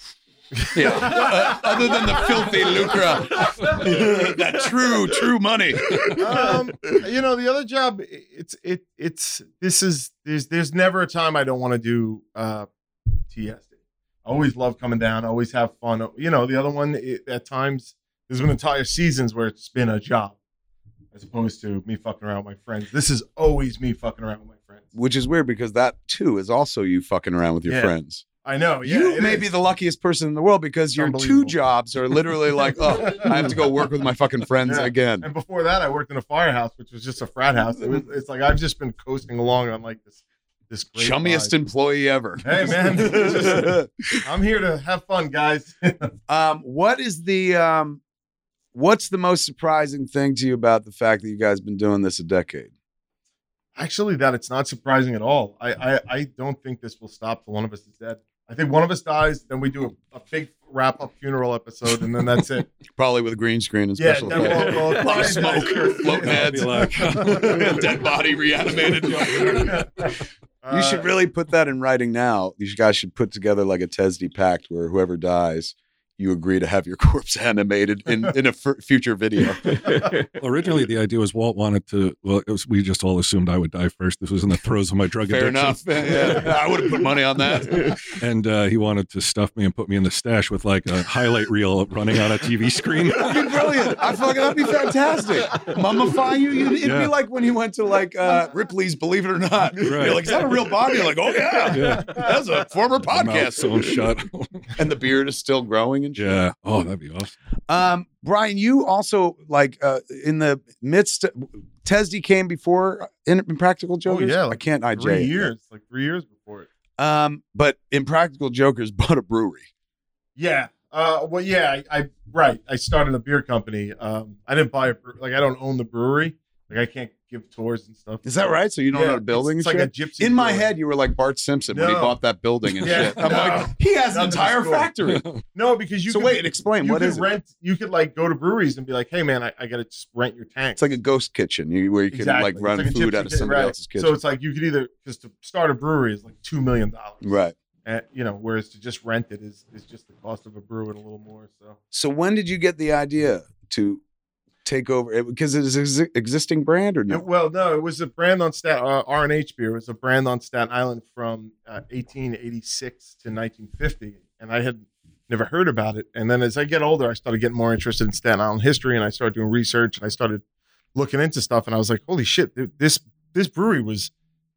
Yeah. Uh, other than the filthy lucre, that true, true money. um, you know, the other job, it's it it's this is there's there's never a time I don't want to do uh, T S D. I always love coming down. Always have fun. You know, the other one it, at times there's been entire seasons where it's been a job, as opposed to me fucking around with my friends. This is always me fucking around with my friends. Which is weird because that too is also you fucking around with your Yeah. friends. I know. Yeah, You it may is. be the luckiest person in the world because your two Unbelievable. jobs are literally like, oh, I have to go work with my fucking friends Yeah. again. And before that, I worked in a firehouse, which was just a frat house. It was, it's like I've just been coasting along on like this this great Chummiest vibe. employee ever. Hey, man. Just- I'm here to have fun, guys. um, what is the um, what's the most surprising thing to you about the fact that you guys been doing this a decade? Actually, that it's not surprising at all. I, I I don't think this will stop till one of us is dead. I think one of us dies, then we do a, a big wrap up funeral episode, and then that's it. Probably with a green screen and Yeah, special then effects. we'll- we'll- A lot of smoke, floating I'll be heads, like- dead body reanimated. You should Uh, really put that in writing now. You guys should put together like a T E S D pact where whoever dies, you agree to have your corpse animated in, in a f- future video. Originally, the idea was Walt wanted to. Well, it was, we just all assumed I would die first. This was in the throes of my drug Fair addiction. enough. Yeah, I would have put money on that. And uh, he wanted to stuff me and put me in the stash with like a highlight reel running on a T V screen. That'd be brilliant. I feel like that'd be fantastic. Mummify you. you it'd Yeah. be like when you went to like uh, Ripley's Believe It or Not. You're like, is that a real body? You're like, oh yeah, Yeah. that's a former My mouth podcast. sewn shut. And the beard is still growing and shit. Yeah. Oh, that'd be awesome. Um, Brian, you also like uh, in the midst. T E S D came before in Impractical Jokers. yeah, I like can't. I three years, like three years before it. Um, but Impractical Jokers bought a brewery. Yeah. Uh, well, yeah, I, I right. I started a beer company. Um, I didn't buy a bre- like I don't own the brewery. Like I can't give tours and stuff. Is that right? So you don't Yeah, know the building? It's, and it's like shit? a gypsy. In my brewery. head, you were like Bart Simpson when he No. bought that building and Yeah, shit. I'm no. like, he has an Nothing entire to score. factory. No, because you. So could, wait, explain you what could is it? rent. You could like go to breweries and be like, "Hey, man, I, I got to just rent your tank." It's like a ghost kitchen you, where you can Exactly. like It's run like a food gypsy out of kitchen, somebody right. else's kitchen. So it's like you could either because to start a brewery is like two million dollars, right. And, you know, whereas to just rent it is is just the cost of a brew and a little more. So So when did you get the idea to take over? Because it is an existing brand or no? It- well, no, it was a brand on Stat uh, R and H beer. It was a brand on Staten Island from uh, eighteen eighty-six to nineteen fifty, and I had never heard about it. And then as I get older, I started getting more interested in Staten Island history, and I started doing research, and I started looking into stuff, and I was like, holy shit, th- this this brewery was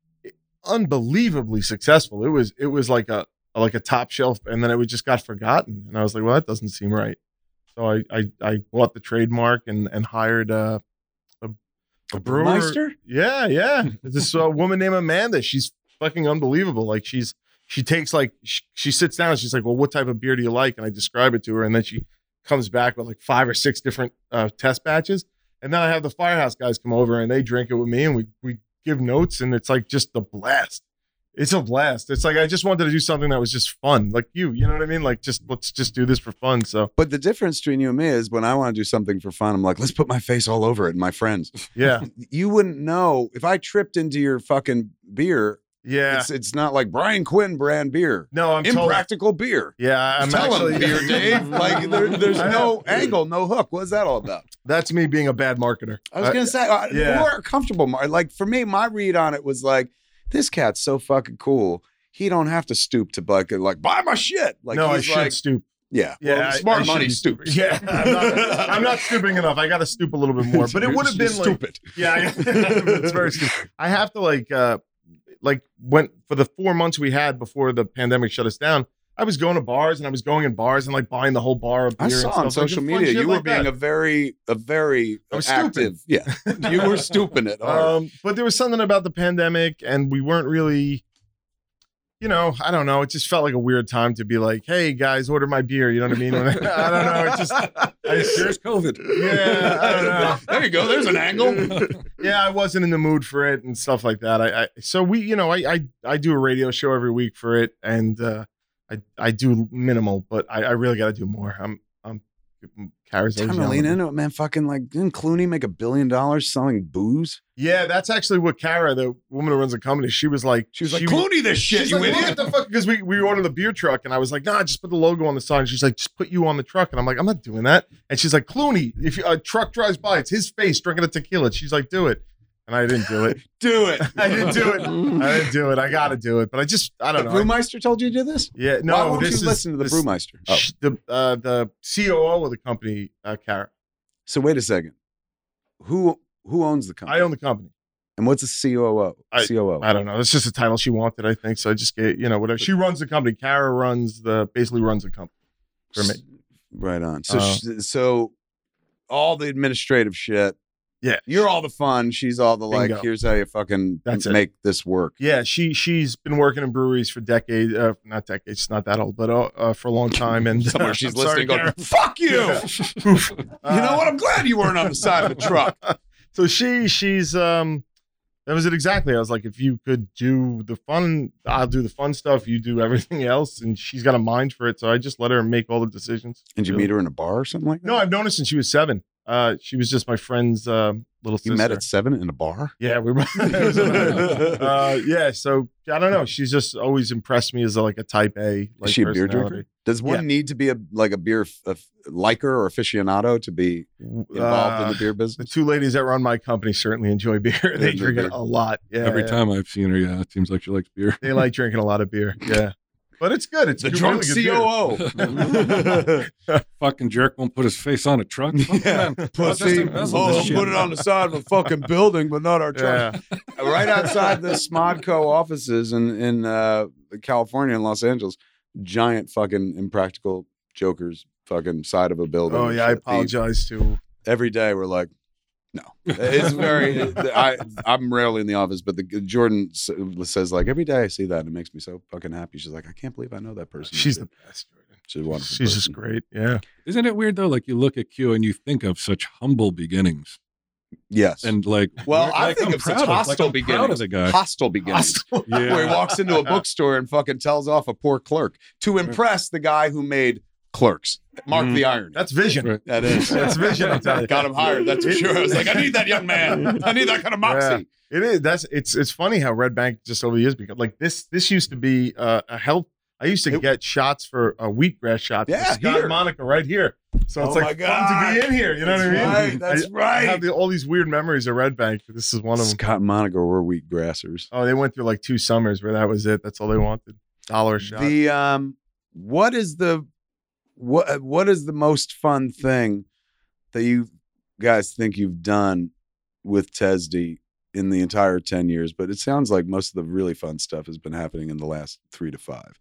unbelievably successful. It was it was like a like a top shelf, and then it would just got forgotten, and I was like, well, that doesn't seem right. So I I, I bought the trademark and and hired uh, a a brewer. Brewmeister? Yeah, yeah. This uh, woman named Amanda. She's fucking unbelievable. Like she's she takes like she, she sits down and she's like, well, what type of beer do you like? And I describe it to her, and then she comes back with like five or six different uh, test batches, and then I have the Firehouse guys come over and they drink it with me, and we we give notes, and it's like just a blast. It's a blast. It's like I just wanted to do something that was just fun, like you. You know what I mean? Like just let's just do this for fun. So But the difference between you and me is when I want to do something for fun, I'm like, let's put my face all over it and my friends. yeah, You wouldn't know if I tripped into your fucking beer. yeah. It's it's not like Brian Quinn brand beer. No, I'm totally, Impractical beer. yeah. I'm Tell actually him, beer Dave. Like there, there's I no know. angle, no hook. What's that all about? That's me being a bad marketer. I was Uh, gonna say, uh, yeah. more comfortable. Mar- Like for me, my read on it was like, this cat's so fucking cool. He don't have to stoop to like like buy my shit. Like no, I he's should like, stoop. yeah, Yeah, well, I- smart I should money be stoops. Yeah, I'm not, I'm not stooping enough. I got to stoop a little bit more. But it would have been like, stupid. yeah, I- it's very stupid. I have to like, uh, like when for the four months we had before the pandemic shut us down, I was going to bars and I was going in bars and like buying the whole bar of beer. I saw and on stuff. Like, social fun media shit you were like being that. a very, a very I was active. Yeah, you were stooping it. hard. Um, but there was something about the pandemic, and we weren't really, you know, I don't know. It just felt like a weird time to be like, "Hey guys, order my beer." You know what I mean? When I, I don't know. It just, I just, Here's COVID. yeah, I don't know. There you go. There's an angle. Yeah, I wasn't in the mood for it and stuff like that. I, I so we, you know, I, I I do a radio show every week for it, and uh, I I do minimal, but I, I really got to do more. I'm I'm Kara's Time always to yelling lean at me. into it, man. Fucking like, didn't Clooney make a billion dollars selling booze? Yeah, that's actually what Kara, the woman who runs the company, she was like. She was like, Clooney, this shit, She's you like, idiot. what the fuck? Because we, we ordered the beer truck, and I was like, nah, just put the logo on the sign. She's like, just put you on the truck. And I'm like, I'm not doing that. And she's like, Clooney, if you, a truck drives by, it's his face drinking a tequila. She's like, do it. And I didn't do it. Do it. I didn't do it. I didn't do it. I got to do it. But I just, I don't The know. Brewmeister told you to do this? Yeah, no, Why won't this you is, listen to the this- Brewmeister? Oh. sh- The, uh, the C O O of the company, uh, Kara. So wait a second. Who who owns the company? I own the company. And what's a C O O? I- C O O. I don't know. It's just a title she wanted, I think. So I just get, you know, whatever. She runs the company. Kara runs the, basically runs the company for me. Right on. So, Uh, sh- so all the administrative shit. Yeah. You're all the fun. She's all the like, Bingo. here's how you fucking That's it. make this work. Yeah, she she's been working in breweries for decades, uh, not decades, she's not that old, but uh, uh, for a long time. And Somewhere she's I'm sorry, listening going, Kara. fuck you. Yeah. You know what? I'm glad you weren't on the side of the truck. So she she's um that was it exactly. I was like, if you could do the fun, I'll do the fun stuff. You do everything else, and she's got a mind for it. So I just let her make all the decisions. Did you Really. meet her in a bar or something like that? No, I've known her since she was seven. Uh, she was just my friend's um, little sister. You met at seven in a bar? Yeah, we were. uh, yeah, so I don't know. She's just always impressed me as a, like a type A. Like, Is she a beer personality. drinker? Does one Yeah. need to be a like a beer f- a f- liker or aficionado to be involved in Uh, the beer The business? two ladies that run my company certainly enjoy beer. They They drink do it beer. a lot. Yeah, Every yeah. time I've seen her, yeah, it seems like she likes beer. They like drinking a lot of beer. Yeah, but it's good. It's The good- drunk really good C O O. Fucking jerk won't put his face on a truck. Fuck, Yeah, man. I'll just pussy. embezzle Oh, this shit. put it on the side of a fucking building, but not our beer. truck. Yeah, Right outside the Smodco offices in in uh, California and Los Angeles, giant fucking impractical jokers fucking side of a building. Oh and yeah, I shit. The- apologize to. Every day we're like, no, it's very. I I'm rarely in the office, but the Jordan s- says like every day I see that and it makes me so fucking happy. She's like, I can't believe I know that person. She's the best. Jordan. She's a wonderful. She's just person. great. Yeah. Isn't it weird though? Like you look at Q and you think of such humble beginnings, Yes. and like, well, we're- I like, think I'm of such proud of- like, hostile I'm beginnings. Proud of the guy. Hostile beginnings. Yeah. Where he walks into a bookstore and fucking tells off a poor clerk to impress the guy who made Clerks. Mark Mhm. the irony. That's vision. Right. That is. That's vision. I'm telling you. Got him hired. That's for sure. I was like, I need that young man. I need that kind of moxie. It is. That's it's it's funny how Red Bank just over the years become like this. This used to be uh, a health. I used to It- get shots for uh, wheatgrass shots. Yeah, for Scott here. and Monica right here. So it's Oh like my fun to be God. in here. You know That's what I mean? right, that's I, right. I have the, all these weird memories of Red Bank. This is one of them. Scott and Monica were wheatgrassers. Oh, they went through like two summers where that was it. That's all they wanted. Dollar a shot. The um, what is the what what is the most fun thing that you guys think you've done with Tesdy in the entire ten years? But it sounds like most of the really fun stuff has been happening in the last three to five.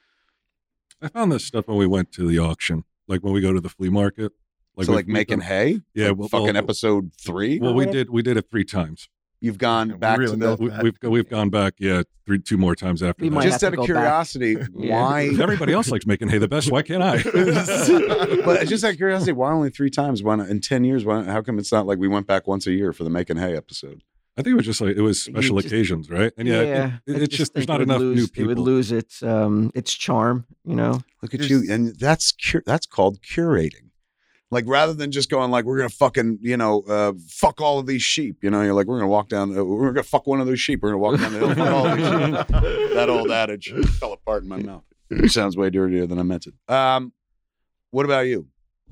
I found this stuff when we went to the auction, like when we go to the flea market. so we've- like we've making done- hay? Yeah, Like well- fucking well- episode three. Well, or we whatever? did we did it three times. You've gone Yeah, we back really to built the. We, that. we've we've gone back, yeah, three two more times after We that. might Just have out to of go back. curiosity, Yeah. why? If everybody else likes making hay the best, why can't I? But just out of curiosity, why only three times? Why not, in ten years? Why, how come it's not like we went back once a year for the making hay episode? I think it was just like it was You special just- occasions, right? And yeah, it- I it, it's just there's think not it would enough lose, new It would people. lose its um its charm, you know. Look at There's- you, and that's cur- that's called curating. Like rather than just going like we're gonna fucking you know uh, fuck all of these sheep, you know, you're like we're gonna walk down, uh, we're gonna fuck one of those sheep, we're gonna walk down the hill, and fuck all of these sheep. That old adage fell apart in my mouth. It sounds way dirtier than I meant it. Um, what about you?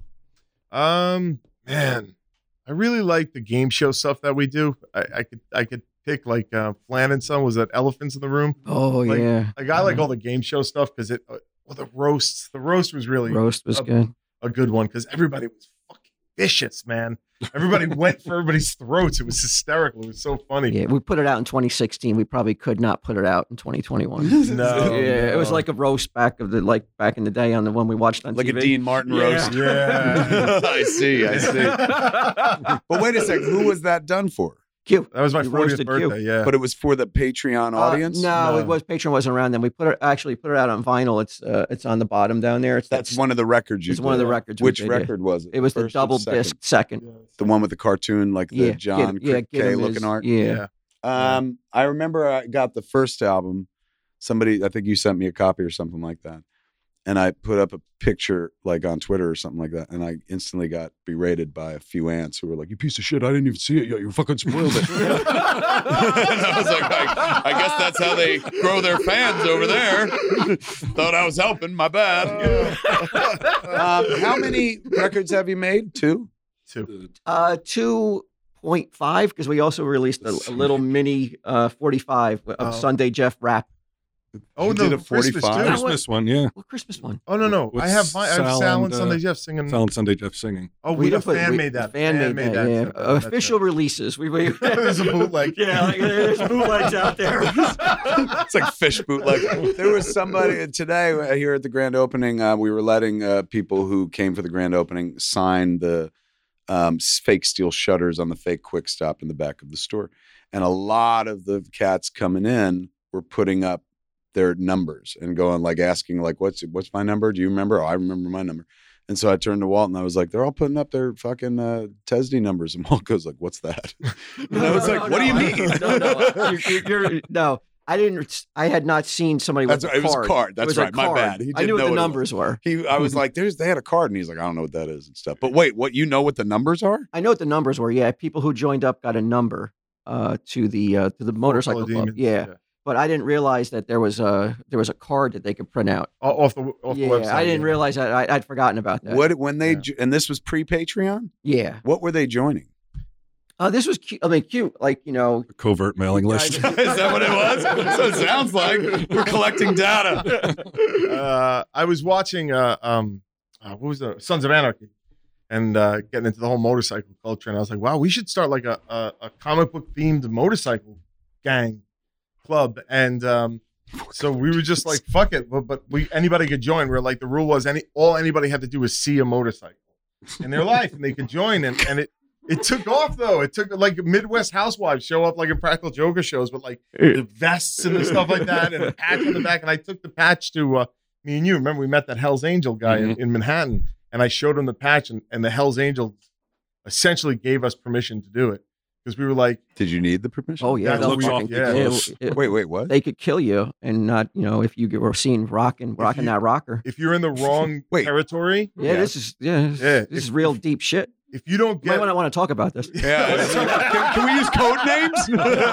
Um, man, I really like the game show stuff that we do. I, I could I could pick like uh, Flan and Son was that Elephants in the Room. Oh Like, yeah, Like I like all the game show stuff because it. Uh, well, the roasts. The roast was really roast was a, good. a good one because everybody was fucking vicious, man. Everybody went for everybody's throats. It was hysterical. It was so funny. Yeah, we put it out in twenty sixteen. We probably could not put it out in twenty twenty-one. No, yeah, it was no. like a roast back of the like back in the day on the one we watched on Like T V. a Dean Martin Yeah. roast. Yeah. I see. I see. But wait a second, who was that done for? Q. That was my We fortieth roasted Q. birthday. Yeah. But it was for the Patreon Uh, audience. no, No. it was Patreon wasn't around then. We put it actually put it out on vinyl. It's uh, it's on the bottom down there. It's That's one of the records you It's one of did. the records. we Which did, yeah. record was it? It was the First or double second? disc second. The one with the cartoon, like the Yeah, John get, yeah, K get 'em looking is- art. Yeah. yeah. Um, I remember I got the first album. Somebody, I think you sent me a copy or something like that. and I put up a picture like on Twitter or something like that, and I instantly got berated by a few ants who were like, "You piece of shit! I didn't even see it yet. You fucking spoiled it." And I was like, I, "I guess that's how they grow their fans over there." Thought I was helping. My bad. um, how many records have you made? Two. Two. Uh, two point five because we also released a, a little mini uh forty-five of Oh. Sunday Jeff rap. Oh You no, did a Christmas forty-five? too. Christmas one, yeah. Well, Christmas one. Oh no, no, With I have my I have Sal Sal and and, uh, Sunday Jeff singing. Sal and Sunday Jeff singing. Oh, we the didn't put- fan we- made the that. Fan, made, that. Yeah, That's Uh, right. official releases. We, we There's a bootleg. yeah, like, there's bootlegs out there. It's like fish bootleg. There was somebody today here at the grand opening. Uh, we were letting uh, people who came for the grand opening sign the um, fake steel shutters on the fake Quick Stop in the back of the store, and a lot of the cats coming in were putting up their numbers and going like asking like, "What's what's my number? Do you remember?" Oh, I remember my number. And so I turned to Walt and I was like, "They're all putting up their fucking uh, Tesdy numbers." And Walt goes like, "What's that?" And I was like, "What do you mean?" No, no, you're, you're, you're, no. I didn't. I had not seen somebody with That's a right, it was a card. card. That's It was a right, my card. bad. He I didn't knew know what the what it numbers were. He, I was like, "There's they had a card," and he's like, "I don't know what that is and stuff." But wait, what you know what the numbers are? I know what the numbers were. Yeah, people who joined up got a number uh, to the uh, to the motorcycle Color club. Demons, Yeah. but I didn't realize that there was a there was a card that they could print out. O- Off the off yeah, the website. I didn't yeah. realize that. I, I'd forgotten about that. What when they Yeah. jo- and this was pre Patreon? Yeah. What were they joining? Uh, this was cute. I mean, cute. Like you know, A covert mailing Yeah, list. I Is that what it was? So it sounds like we're collecting data. uh, I was watching uh, um, uh, what was the Sons of Anarchy, and uh, getting into the whole motorcycle culture, and I was like, wow, we should start like a a, a comic book themed motorcycle gang club, and um, so we were just like, fuck it, but, but we anybody could join. Where like the rule was any all anybody had to do was see a motorcycle in their life, and they could join, and and it. It took off though. It took like Midwest housewives show up like in Practical Joker shows, but like the vests and the stuff like that, and a patch on the back. And I took the patch to uh, me and you. Remember we met that Hell's Angel guy in, in Manhattan, and I showed him the patch, and, and the Hell's Angel essentially gave us permission to do it because we were like, Did you need the permission? oh yeah, That they'll looks fucking- awfully yeah. close. it- it- Wait, wait, what? they could kill you and not, you know, if you were seen rocking rocking you- that rocker. if you're in the wrong Wait. territory, Yeah, Yeah. this is yeah, this, Yeah, this if- is real deep shit. if you don't You might get want to want to talk about this. Yeah. can, can we use code names?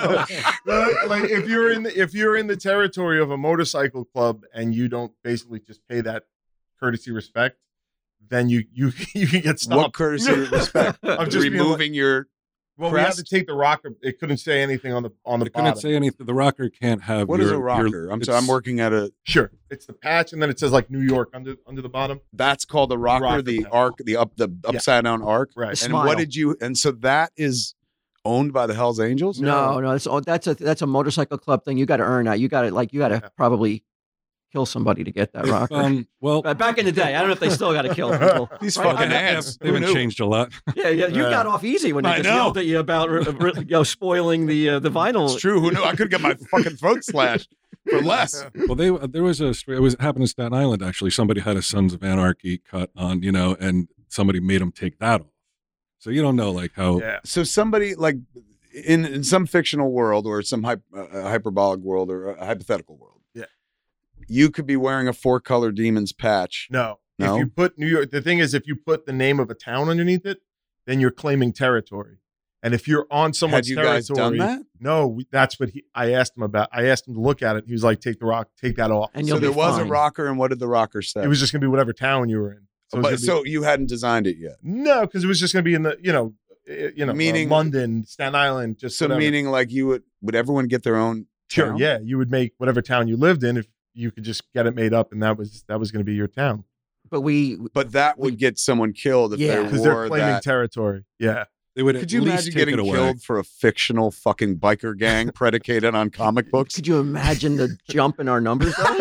like if you're in the, if you're in the territory of a motorcycle club and you don't basically just pay that courtesy respect, then you you you can get what stopped. courtcy respect? I'm just being Removing your Well, we had to crest? take the rocker. It couldn't say anything on the on the They couldn't bottom. say anything. The rocker can't have. what your, is a your- rocker? I'm sorry, I'm it's- working at a Sure, it's the patch, and then it says like New York under under the bottom. that's called the rocker, Rocker the patch. arc, the up the upside down arc. Right. The And smile. what did you and so that is owned by the Hells Angels? No, no, that's oh, that's a that's a motorcycle club thing. You got to earn that. You got to like you got to Yeah. probably kill somebody to get that If, rocker. um, well, But back in the day, I don't know if they still got to kill people. These Right? fucking I- ants. they Who haven't knew? changed a lot. Yeah, yeah, you Yeah. got off easy when they I just know. yelled at you about re- re- you know, spoiling the uh, the vinyl. It's true. Who knew? I could get my fucking throat slashed for less. Well, they there was a it was it happened in Staten Island actually. Somebody had a Sons of Anarchy cut on, you know, and somebody made them take that off. So you don't know like how. Yeah, So somebody like in in some fictional world or some hy- uh, hyperbolic world or a hypothetical world. Yeah. You could be wearing a four color demons patch. no. No? If you put New York, the thing is, if you put the name of a town underneath it, then you're claiming territory. And if you're on Had someone's you territory, guys done that? no, we, that's what he. I asked him about. I asked him to look at it. He was like, "Take the rock, take that off." And So you'll there be was fine. a rocker, and what did the rocker say? It was just gonna be whatever town you were in. So, it was but, gonna be- so you hadn't designed it yet. no, because it was just gonna be in the you know, eh, you know, uh, Meaning- London, Staten Island, just So whatever. meaning like you would would everyone get their own Sure, town? yeah, you would make whatever town you lived in if you could just get it made up, and that was that was going to be your town But we But that would get someone killed if Yeah. they because wore they're claiming that. territory. Yeah, They would Could at you least imagine take getting it away. killed for a fictional fucking biker gang predicated on comic books? could you imagine the jump in our numbers though?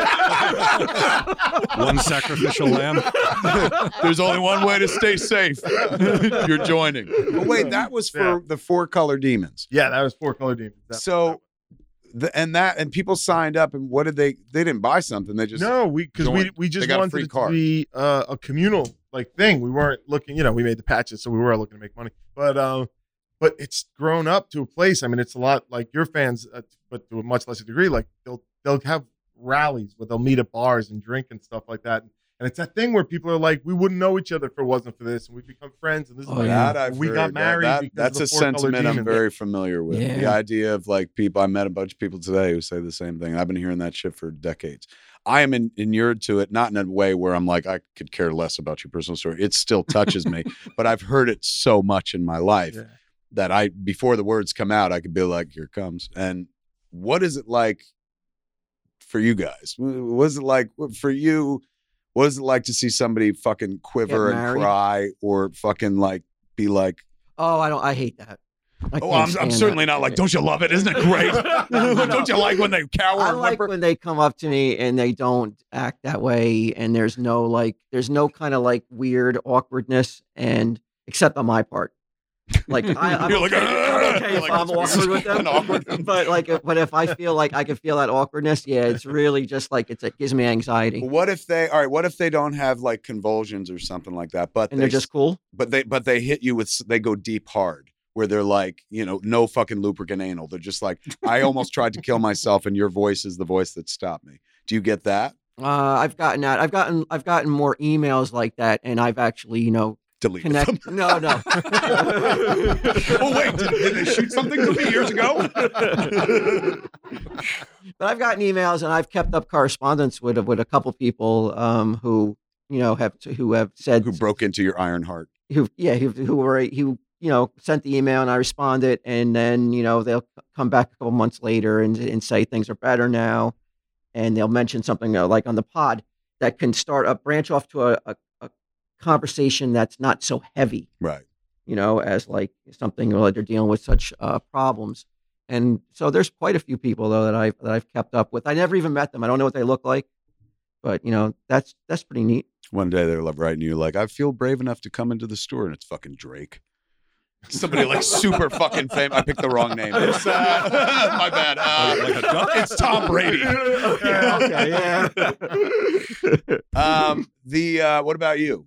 One sacrificial lamb. There's only one way to stay safe. You're joining. But wait, that was for Yeah. the four color demons. yeah, that was four color demons. That- So, the, and that and people signed up, and what did they? They didn't buy something. They just no, we because we joined. we They just got a wanted free it to card. be uh, a communal like thing. We weren't looking, you know, we made the patches, so we were looking to make money. But uh, but it's grown up to a place. I mean, it's a lot like your fans, uh, but to a much lesser degree. Like they'll they'll have rallies where they'll meet at bars and drink and stuff like that. And it's that thing where people are like, we wouldn't know each other if it wasn't for this, and we become friends. And this is Oh, like, yeah. That I've we heard. got married. That, because that's of a the four-color sentiment I'm demon. very familiar with. Yeah. The idea of like people, I met a bunch of people today who say the same thing. I've been hearing that shit for decades. I am in, inured to it, not in a way where I'm like, I could care less about your personal story. It still touches me, but I've heard it so much in my life Yeah. that I, before the words come out, I could be like, here it comes. And what is it like for you guys? What is it like for you? What is it like to see somebody fucking quiver Get and married? cry or fucking like be like, Oh, I don't. I hate that. I oh, can't I'm, I'm stand certainly that. not like, don't you love it? Isn't it great? Don't you like when they cower I and like whimper? when they come up to me and they don't act that way, and there's no like, there's no kind of like weird awkwardness, and except on my part. Like I, I'm You're like, okay, I'm okay You're if like, I'm this awkward is with them, kinda awkward. but like, if, but if I feel like I can feel that awkwardness, yeah, it's really just like it's, it gives me anxiety, Well, what if they, all right, what if they don't have like convulsions or something like that, but and they, they're just cool. but they, but they hit you with, they go deep hard where they're like, you know, no fucking lubricant anal. They're just like, I almost tried to kill myself and your voice is the voice that stopped me. Do you get that? Uh, I've gotten that. I've gotten, I've gotten more emails like that, and I've actually, you know, Delete connect. them. No, no. Oh, wait, did, did they shoot something to me years ago? But I've gotten emails and I've kept up correspondence with with a couple people um, who you know have who have said Who broke into your iron heart? who yeah who, who were who you know sent the email and I responded, and then you know they'll come back a couple months later and and say things are better now, and they'll mention something uh, like on the pod that can start up branch off to a, a, a conversation that's not so heavy, Right. you know, as like something like they're dealing with such uh, problems. And so there's quite a few people though that I've that I've kept up with. I never even met them. I don't know what they look like, but you know that's that's pretty neat. One day they're like writing you like, I feel brave enough to come into the store, and it's fucking Drake. Somebody like super fucking famous. I picked the wrong name. It's, uh, my bad. Uh, Like a duck? it's Tom Brady. Okay, yeah. Um, the uh, what about you?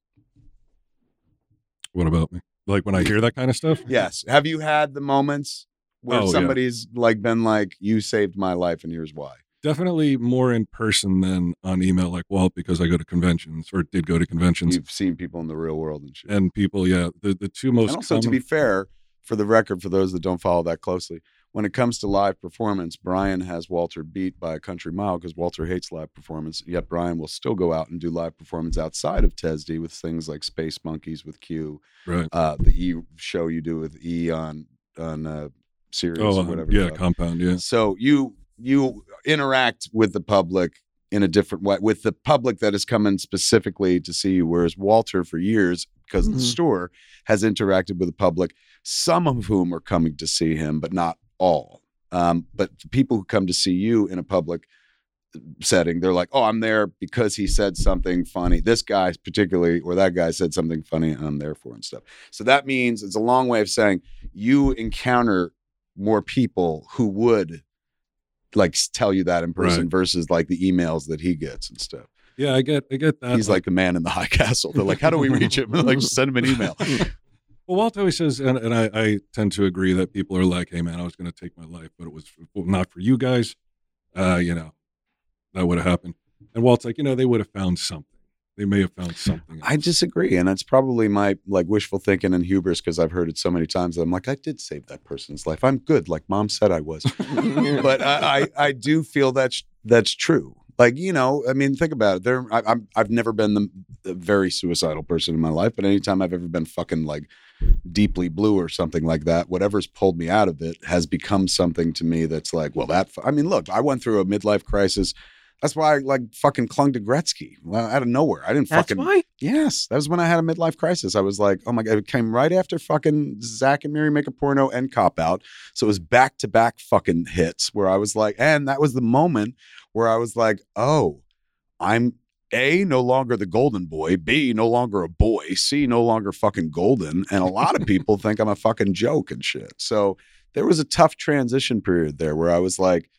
What about me? Like when I hear that kind of stuff? Yes. Have you had the moments where Oh, yeah. somebody's like been like, you saved my life, and here's why? Definitely more in person than on email, like Walt, because I go to conventions or did go to conventions. You've seen people in the real world and shit. And people, yeah, the, the two most And also, to common- be fair, for the record, for those that don't follow that closely, when it comes to live performance, Brian has Walter beat by a country mile because Walter hates live performance. Yet Brian will still go out and do live performance outside of T E S D with things like Space Monkeys with Q, right. uh, the E show you do with E on on uh, Sirius Oh, or uh, whatever. yeah, it's called. compound, yeah. So you you interact with the public in a different way, with the public that is coming specifically to see you, whereas Walter, for years, because of the Mhm. store, has interacted with the public, some of whom are coming to see him, but not all. Um, but the people who come to see you in a public setting, they're like, oh, I'm there because he said something funny. This guy particularly, or that guy said something funny, and I'm there for and stuff. So that means it's a long way of saying you encounter more people who would like tell you that in person Right. versus like the emails that he gets and stuff. Yeah, I get I get that. He's like the man in the high castle. They're like, how do we reach him? Like, just send him an email. Well, Walt always says, and, and I, I tend to agree that people are like, hey, man, I was going to take my life, but it was for, well, not for you guys. Uh, you know, that would have happened. And Walt's like, you know, they would have found something. They may have found something. I else. disagree. And it's probably my like wishful thinking and hubris because I've heard it so many times that I'm like, I did save that person's life. I'm good. Like mom said I was. But I, I, I do feel that's, that's true. Like, you know, I mean, think about it. There, I, I'm, I've never been the, the very suicidal person in my life, but anytime I've ever been fucking like deeply blue or something like that, whatever's pulled me out of it has become something to me that's like, well, that, I mean, look, I went through a midlife crisis. That's why I like fucking clung to Gretzky well, out of nowhere. I didn't That's fucking. why. Yes, that was when I had a midlife crisis. I was like, oh my God, it came right after fucking Zach and Mary Make a Porno and Cop Out. So it was back to back fucking hits where I was like, and that was the moment where I was like, oh, I'm A, no longer the golden boy, B, no longer a boy, C, no longer fucking golden. And a lot of people think I'm a fucking joke and shit. So there was a tough transition period there where I was like,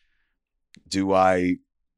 do I.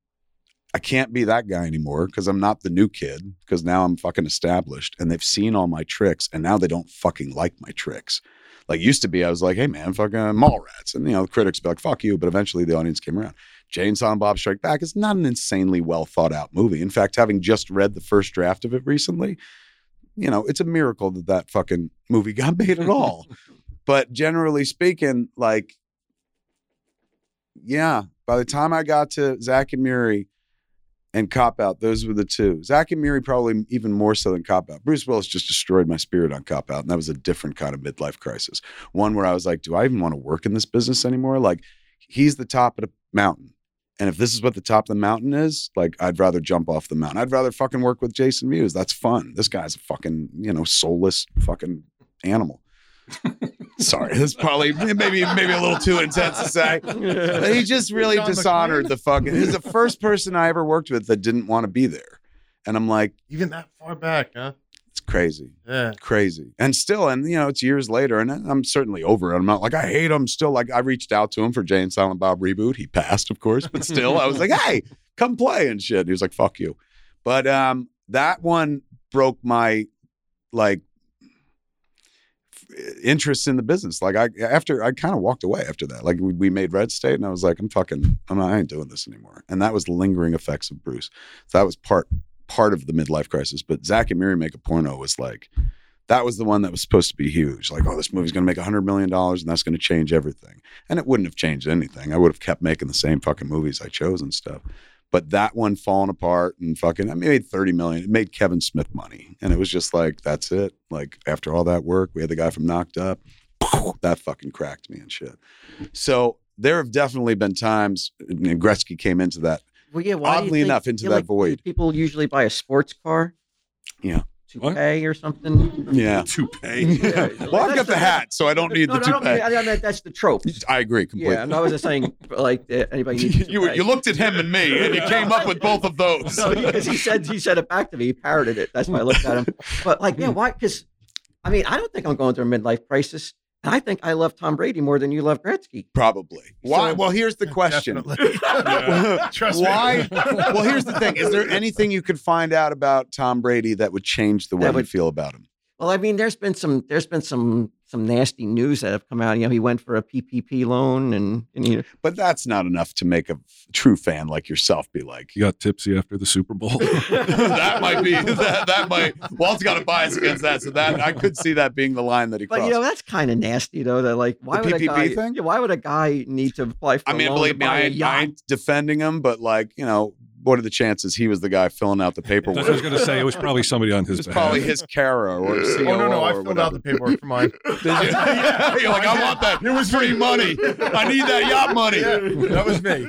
I can't be that guy anymore because I'm not the new kid because now I'm fucking established and they've seen all my tricks and now they don't fucking like my tricks. Like used to be, I was like, hey man, fucking Mallrats. And you know, the critics be like, fuck you. But eventually the audience came around. Jay and Silent Bob Strike Back is not an insanely well thought out movie. In fact, having just read the first draft of it recently, you know, it's a miracle that that fucking movie got made at all. But generally speaking, like, yeah, by the time I got to Zack and Miri and Cop Out, those were the two. Zack and Miri probably even more so than Cop Out. Bruce Willis just destroyed my spirit on Cop Out, and that was a different kind of midlife crisis. One where I was like, do I even want to work in this business anymore? Like, he's the top of the mountain. And if this is what the top of the mountain is, like, I'd rather jump off the mountain. I'd rather fucking work with Jason Mewes. That's fun. This guy's a fucking, you know, soulless fucking animal. Sorry, that's probably maybe maybe a little too intense to say. But he just really John dishonored McClane? the fucking. He's the first person I ever worked with that didn't want to be there, and I'm like, Even that far back, huh? it's crazy, Yeah. crazy, and still, and you know, it's years later, and I'm certainly over it. I'm not like I hate him. Still, like I reached out to him for Jay and Silent Bob reboot. He passed, of course, but still, I was like, hey, come play and shit. He was like, fuck you. But um, that one broke my like interest in the business. Like I, after I kind of walked away after that. Like we, we made Red State, and I was like, I'm fucking, I'm not, I ain't doing this anymore. And that was the lingering effects of Bruce. So that was part part of the midlife crisis. But Zack and Miri Make a Porno was like, that was the one that was supposed to be huge. Like, oh, this movie's going to make a hundred million dollars, and that's going to change everything. And it wouldn't have changed anything. I would have kept making the same fucking movies I chose and stuff. But that one falling apart and fucking, I made thirty million. It made Kevin Smith money. And it was just like, that's it. Like after all that work, we had the guy from Knocked Up. That fucking cracked me and shit. So there have definitely been times, and Gretzky came into that. Well, yeah. Why do you Oddly think- enough, into yeah, that like, void. People usually buy a sports car. Yeah. To What? pay or something. Yeah. Toupee. Yeah. Well, I've got the hat, so I don't need No, the no, I don't mean, toupee. I mean, that's the trope. I agree completely. Yeah, no, I wasn't saying like uh, anybody needs a you, were- toupee. you looked at him and me, and you came up with both of those. No, because he said he said it back to me. He parroted it. That's why I looked at him. But like, yeah, why? Because I mean, I don't think I'm going through a midlife crisis. And I think I love Tom Brady more than you love Gretzky. Probably. Why? So- well, here's the question. Definitely. Yeah. Trust me. Why? Well, here's the thing. Is there anything you could find out about Tom Brady that would change the way That you would- feel about him? Well, I mean, there's been some there's been some some nasty news that have come out. You know, he went for a P P P loan, and and you know, But that's not enough to make a true fan like yourself be like, He got tipsy after the Super Bowl. that might be that, that might Walt's got a bias against that, so that I could see that being the line that he but crossed. you know, that's kind of nasty though. That like, why The would P P P a guy? thing? Yeah, why would a guy need to apply for? I a mean, loan believe to me, buy I a ain't, yacht? I ain't defending him, but like, you know, what are the chances he was the guy filling out the paperwork? That's what I was going to say. It was probably somebody on his It's behalf. probably his Kara or C O O Oh, no, no. I or filled whatever. out the paperwork for mine. Did you? Yeah, you're like, I want that. It was free money. I need that yacht money. Yeah, that was me.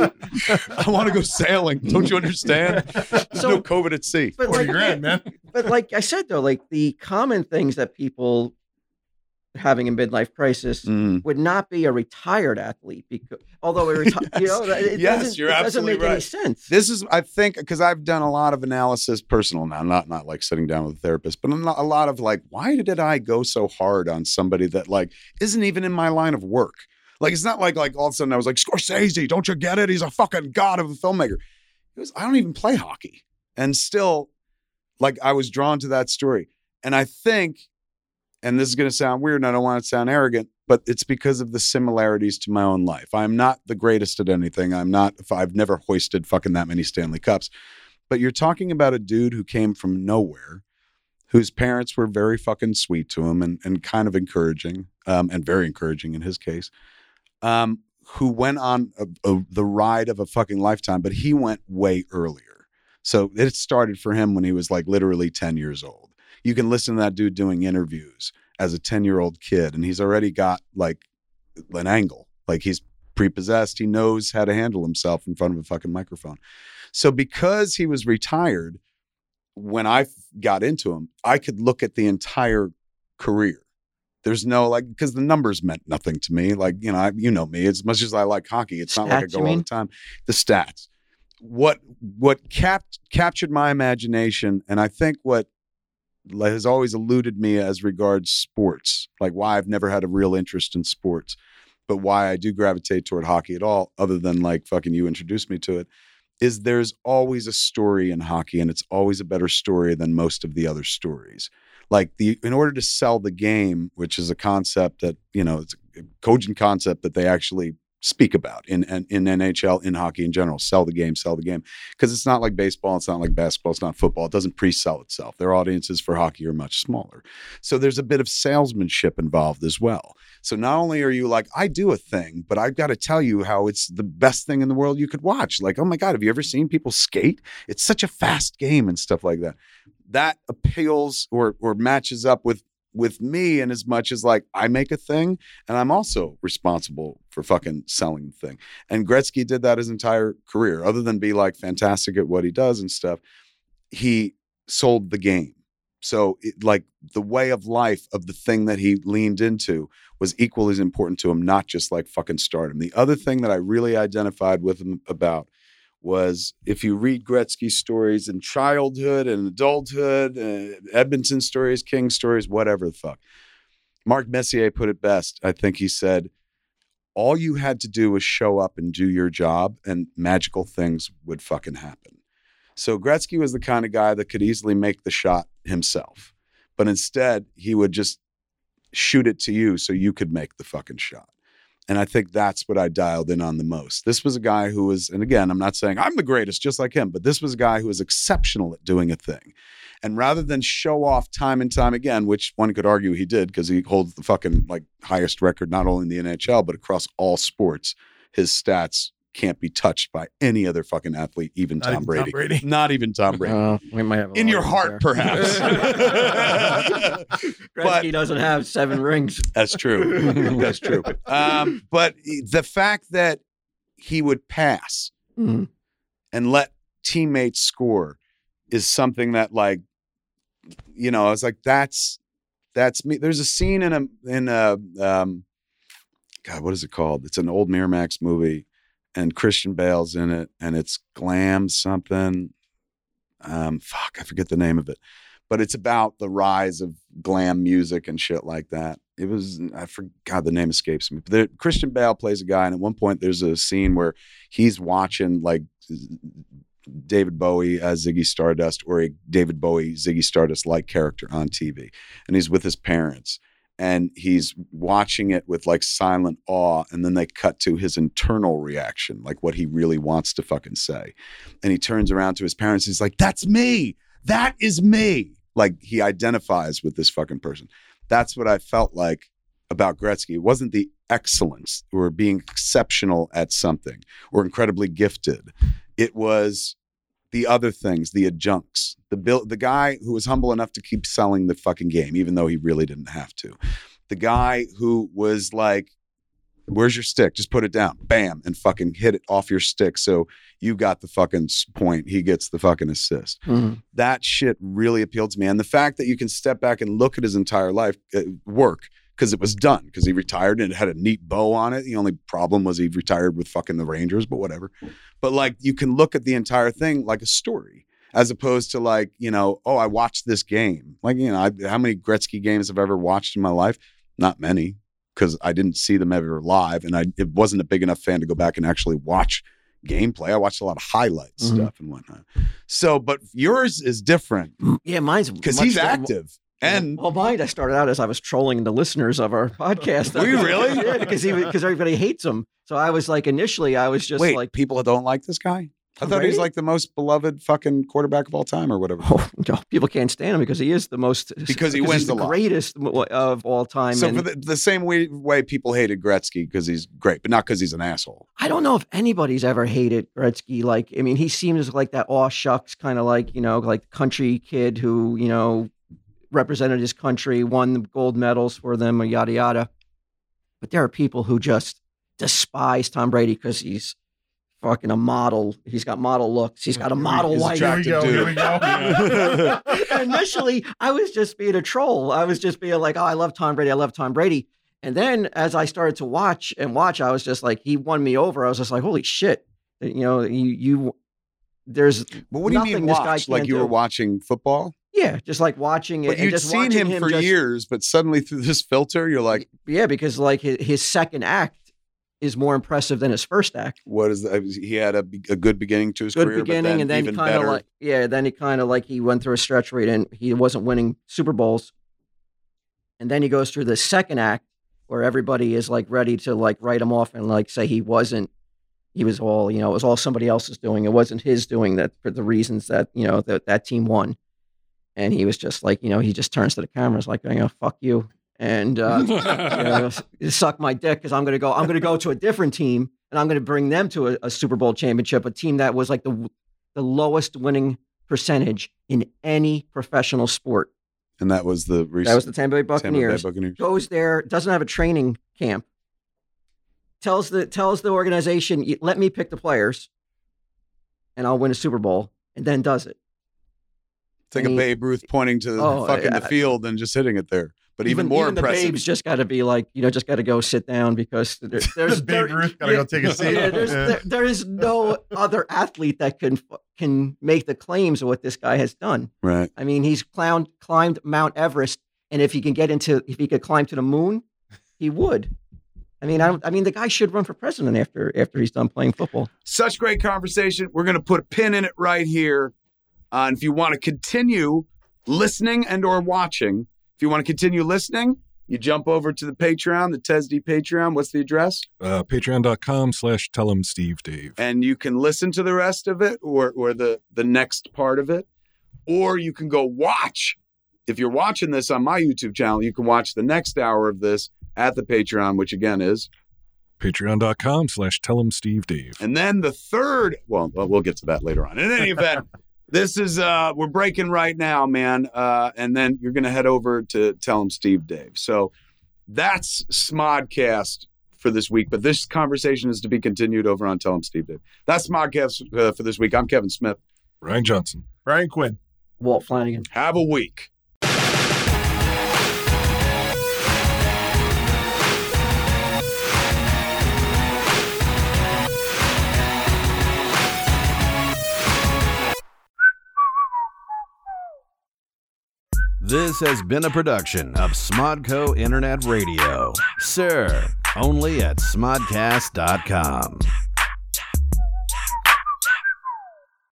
I want to go sailing. Don't you understand? There's So- no COVID at sea. But forty like, grand, man. but like I said though, like the common things that people having a midlife crisis Mm. would not be a retired athlete because although a reti- you know, it Yes, doesn't, you're it doesn't absolutely make any right. sense. This is, I think, because I've done a lot of analysis, personal now, not not like sitting down with a therapist, but a lot, a lot of like, why did I go so hard on somebody that like isn't even in my line of work? Like, it's not like like all of a sudden I was like, Scorsese, don't you get it? He's a fucking god of a filmmaker. It was, I don't even play hockey, and still, like, I was drawn to that story, and I think. And this is going to sound weird, and I don't want it to sound arrogant, but it's because of the similarities to my own life. I'm not the greatest at anything. I'm not, I've never hoisted fucking that many Stanley Cups. But you're talking about a dude who came from nowhere, whose parents were very fucking sweet to him and, and kind of encouraging, um, and very encouraging in his case, um, who went on a, a, the ride of a fucking lifetime, but he went way earlier. So it started for him when he was like literally ten years old. You can listen to that dude doing interviews as a ten-year-old kid, and he's already got like an angle. Like he's prepossessed. He knows how to handle himself in front of a fucking microphone. So because he was retired, when I got into him, I could look at the entire career. There's no like, because the numbers meant nothing to me. Like, you know, I, you know me, as much as I like hockey, it's not like I Stats, go you all mean? the time. The stats. What what capt, captured my imagination, and I think what has always eluded me as regards sports, like why I've never had a real interest in sports, but why I do gravitate toward hockey at all, other than like fucking you introduced me to it, is there's always a story in hockey, and it's always a better story than most of the other stories. Like the, in order to sell the game, which is a concept that, you know, it's a cogent concept that they actually speak about in, in, in N H L, in hockey in general. Sell the game, sell the game. Because it's not like baseball, it's not like basketball, it's not football. It doesn't pre-sell itself. Their audiences for hockey are much smaller. So there's a bit of salesmanship involved as well. So not only are you like, I do a thing, but I've got to tell you how it's the best thing in the world you could watch. Like, oh my God, have you ever seen people skate? It's such a fast game and stuff like that. That appeals or or matches up with with me in as much as like I make a thing and I'm also responsible for fucking selling the thing. And Gretzky did that his entire career. Other than be like fantastic at what he does and stuff, he sold the game. So it, like the way of life of the thing that he leaned into was equally as important to him, not just like fucking stardom. The other thing that I really identified with him about was if you read Gretzky's stories in childhood and adulthood, uh, Edmonton stories, King stories, whatever the fuck. Mark Messier put it best. I think he said, all you had to do was show up and do your job and magical things would fucking happen. So Gretzky was the kind of guy that could easily make the shot himself. But instead, he would just shoot it to you so you could make the fucking shot. And I think that's what I dialed in on the most. This was a guy who was, and again, I'm not saying I'm the greatest, just like him, but this was a guy who was exceptional at doing a thing. And rather than show off time and time again, which one could argue he did because he holds the fucking like highest record, not only in the N H L, but across all sports, his stats can't be touched by any other fucking athlete, even, Tom, even Brady. Tom Brady. Not even Tom Brady. Uh, we might have a in your argument heart, there. perhaps. Gretzky But- doesn't have seven rings. That's true. That's true. Um, but the fact that he would pass Mhm. and let teammates score is something that, like, you know, I was like, that's that's me. There's a scene in a in a um, God, what is it called? It's an old Miramax movie, and Christian Bale's in it, and it's Glam something. Um, fuck, I forget the name of it. But it's about the rise of glam music and shit like that. It was, I forgot, the name escapes me. But there, Christian Bale plays a guy, and at one point there's a scene where he's watching like David Bowie as Ziggy Stardust or a David Bowie, Ziggy Stardust-like character on T V. And he's with his parents. And he's watching it with like silent awe. And then they cut to his internal reaction, like what he really wants to fucking say. And he turns around to his parents. He's like, that's me. That is me. Like he identifies with this fucking person. That's what I felt like about Gretzky. It wasn't the excellence or being exceptional at something or incredibly gifted. It was the other things, the adjuncts, the bill, the guy who was humble enough to keep selling the fucking game, even though he really didn't have to. The guy who was like, where's your stick? Just put it down. Bam. And fucking hit it off your stick. So you got the fucking point. He gets the fucking assist. Mhm. That shit really appealed to me. And the fact that you can step back and look at his entire life uh, work, because it was done, because he retired and it had a neat bow on it. The only problem was he retired with fucking the Rangers, but whatever. But like, you can look at the entire thing like a story, as opposed to like, you know, oh, I watched this game. Like, you know, I, how many Gretzky games I've ever watched in my life? Not many, because I didn't see them ever live. And I it wasn't a big enough fan to go back and actually watch gameplay. I watched a lot of highlights Mhm. stuff and whatnot. So, but yours is different Yeah, mine's because much he's more- active. And well, mine, I started out as I was trolling the listeners of our podcast. Were you really? Yeah, because he because everybody hates him. So I was like, initially, I was just wait, like, people don't like this guy? I Tom thought he was Brady? like the most beloved fucking quarterback of all time or whatever. oh, no, people can't stand him because he is the most Because he wins he's a the lot. greatest of all time. So and for the, the same way, way people hated Gretzky because he's great, but not because he's an asshole. I don't know if anybody's ever hated Gretzky. Like, I mean, he seems like that aw shucks kind of like, you know, like country kid who, you know, represented his country, won the gold medals for them, or yada yada. But there are people who just despise Tom Brady because he's fucking a model. He's got model looks. He's got a model He's wife. Here we go. Attractive Here dude. we go. And initially, I was just being a troll. I was just being like, oh, I love Tom Brady. I love Tom Brady. And then as I started to watch and watch, I was just like, he won me over. I was just like, holy shit. You know, you, you there's, But what do you mean Nothing this guy watch? Like can't you were do. watching football? yeah, just like watching it. But and you'd just seen watching him, for just- years, but suddenly through this filter, you're like, Yeah, because like his, his second act is more impressive than his first act. what is that? He had a, a good beginning to his Good career, beginning, but then and then even kind of better. like, yeah, then he kind of like he went through a stretch where he didn't, he wasn't winning Super Bowls. And then he goes through the second act where everybody is like ready to like write him off and like say he wasn't, he was all, you know, it was all somebody else's doing. It wasn't his doing that for the reasons that, you know, that that team won. And he was just like, you know, he just turns to the cameras like, you know, fuck you. And uh, you know, suck my dick because I'm going to go, I'm going to go to a different team and I'm going to bring them to a, a Super Bowl championship, a team that was like the the lowest winning percentage in any professional sport. And that was the recent, that was the Tampa Bay Buccaneers. Tampa Bay Buccaneers. Goes there, doesn't have a training camp. Tells the tells the organization, let me pick the players, and I'll win a Super Bowl, and then does it. It's like and a he, Babe Ruth pointing to oh, fucking yeah. the field and just hitting it there. But even, even more even impressive. The Babes just got to be like, you know, just got to go sit down because there, there's the Babe Ruth got to yeah, go take a seat. Yeah, there's, yeah. There, there is no other athlete that can can make the claims of what this guy has done. Right. I mean, he's climbed climbed Mount Everest, and if he can get into, if he could climb to the moon, he would. I mean, I, I mean, the guy should run for president after after he's done playing football. Such great conversation. We're going to put a pin in it right here. Uh, and if you want to continue listening and or watching, if you want to continue listening, you jump over to the Patreon, the T E S D Patreon. What's the address? Uh, Patreon.com slash tell him Steve Dave. And you can listen to the rest of it or or the, the next part of it. Or you can go watch. If you're watching this on my YouTube channel, you can watch the next hour of this at the Patreon, which again is Patreon.com slash tell him Steve Dave. And then the third, well, well, we'll get to that later on. In any event, this is, uh, we're breaking right now, man. Uh, and then you're going to head over to Tell Him Steve Dave. So that's Smodcast for this week. But this conversation is to be continued over on Tell Him Steve Dave. That's Smodcast uh, for this week. I'm Kevin Smith. Ryan Johnson. Brian Quinn. Walt Flanagan. Have a week. This has been a production of Smodco Internet Radio. Sir, only at smodcast dot com.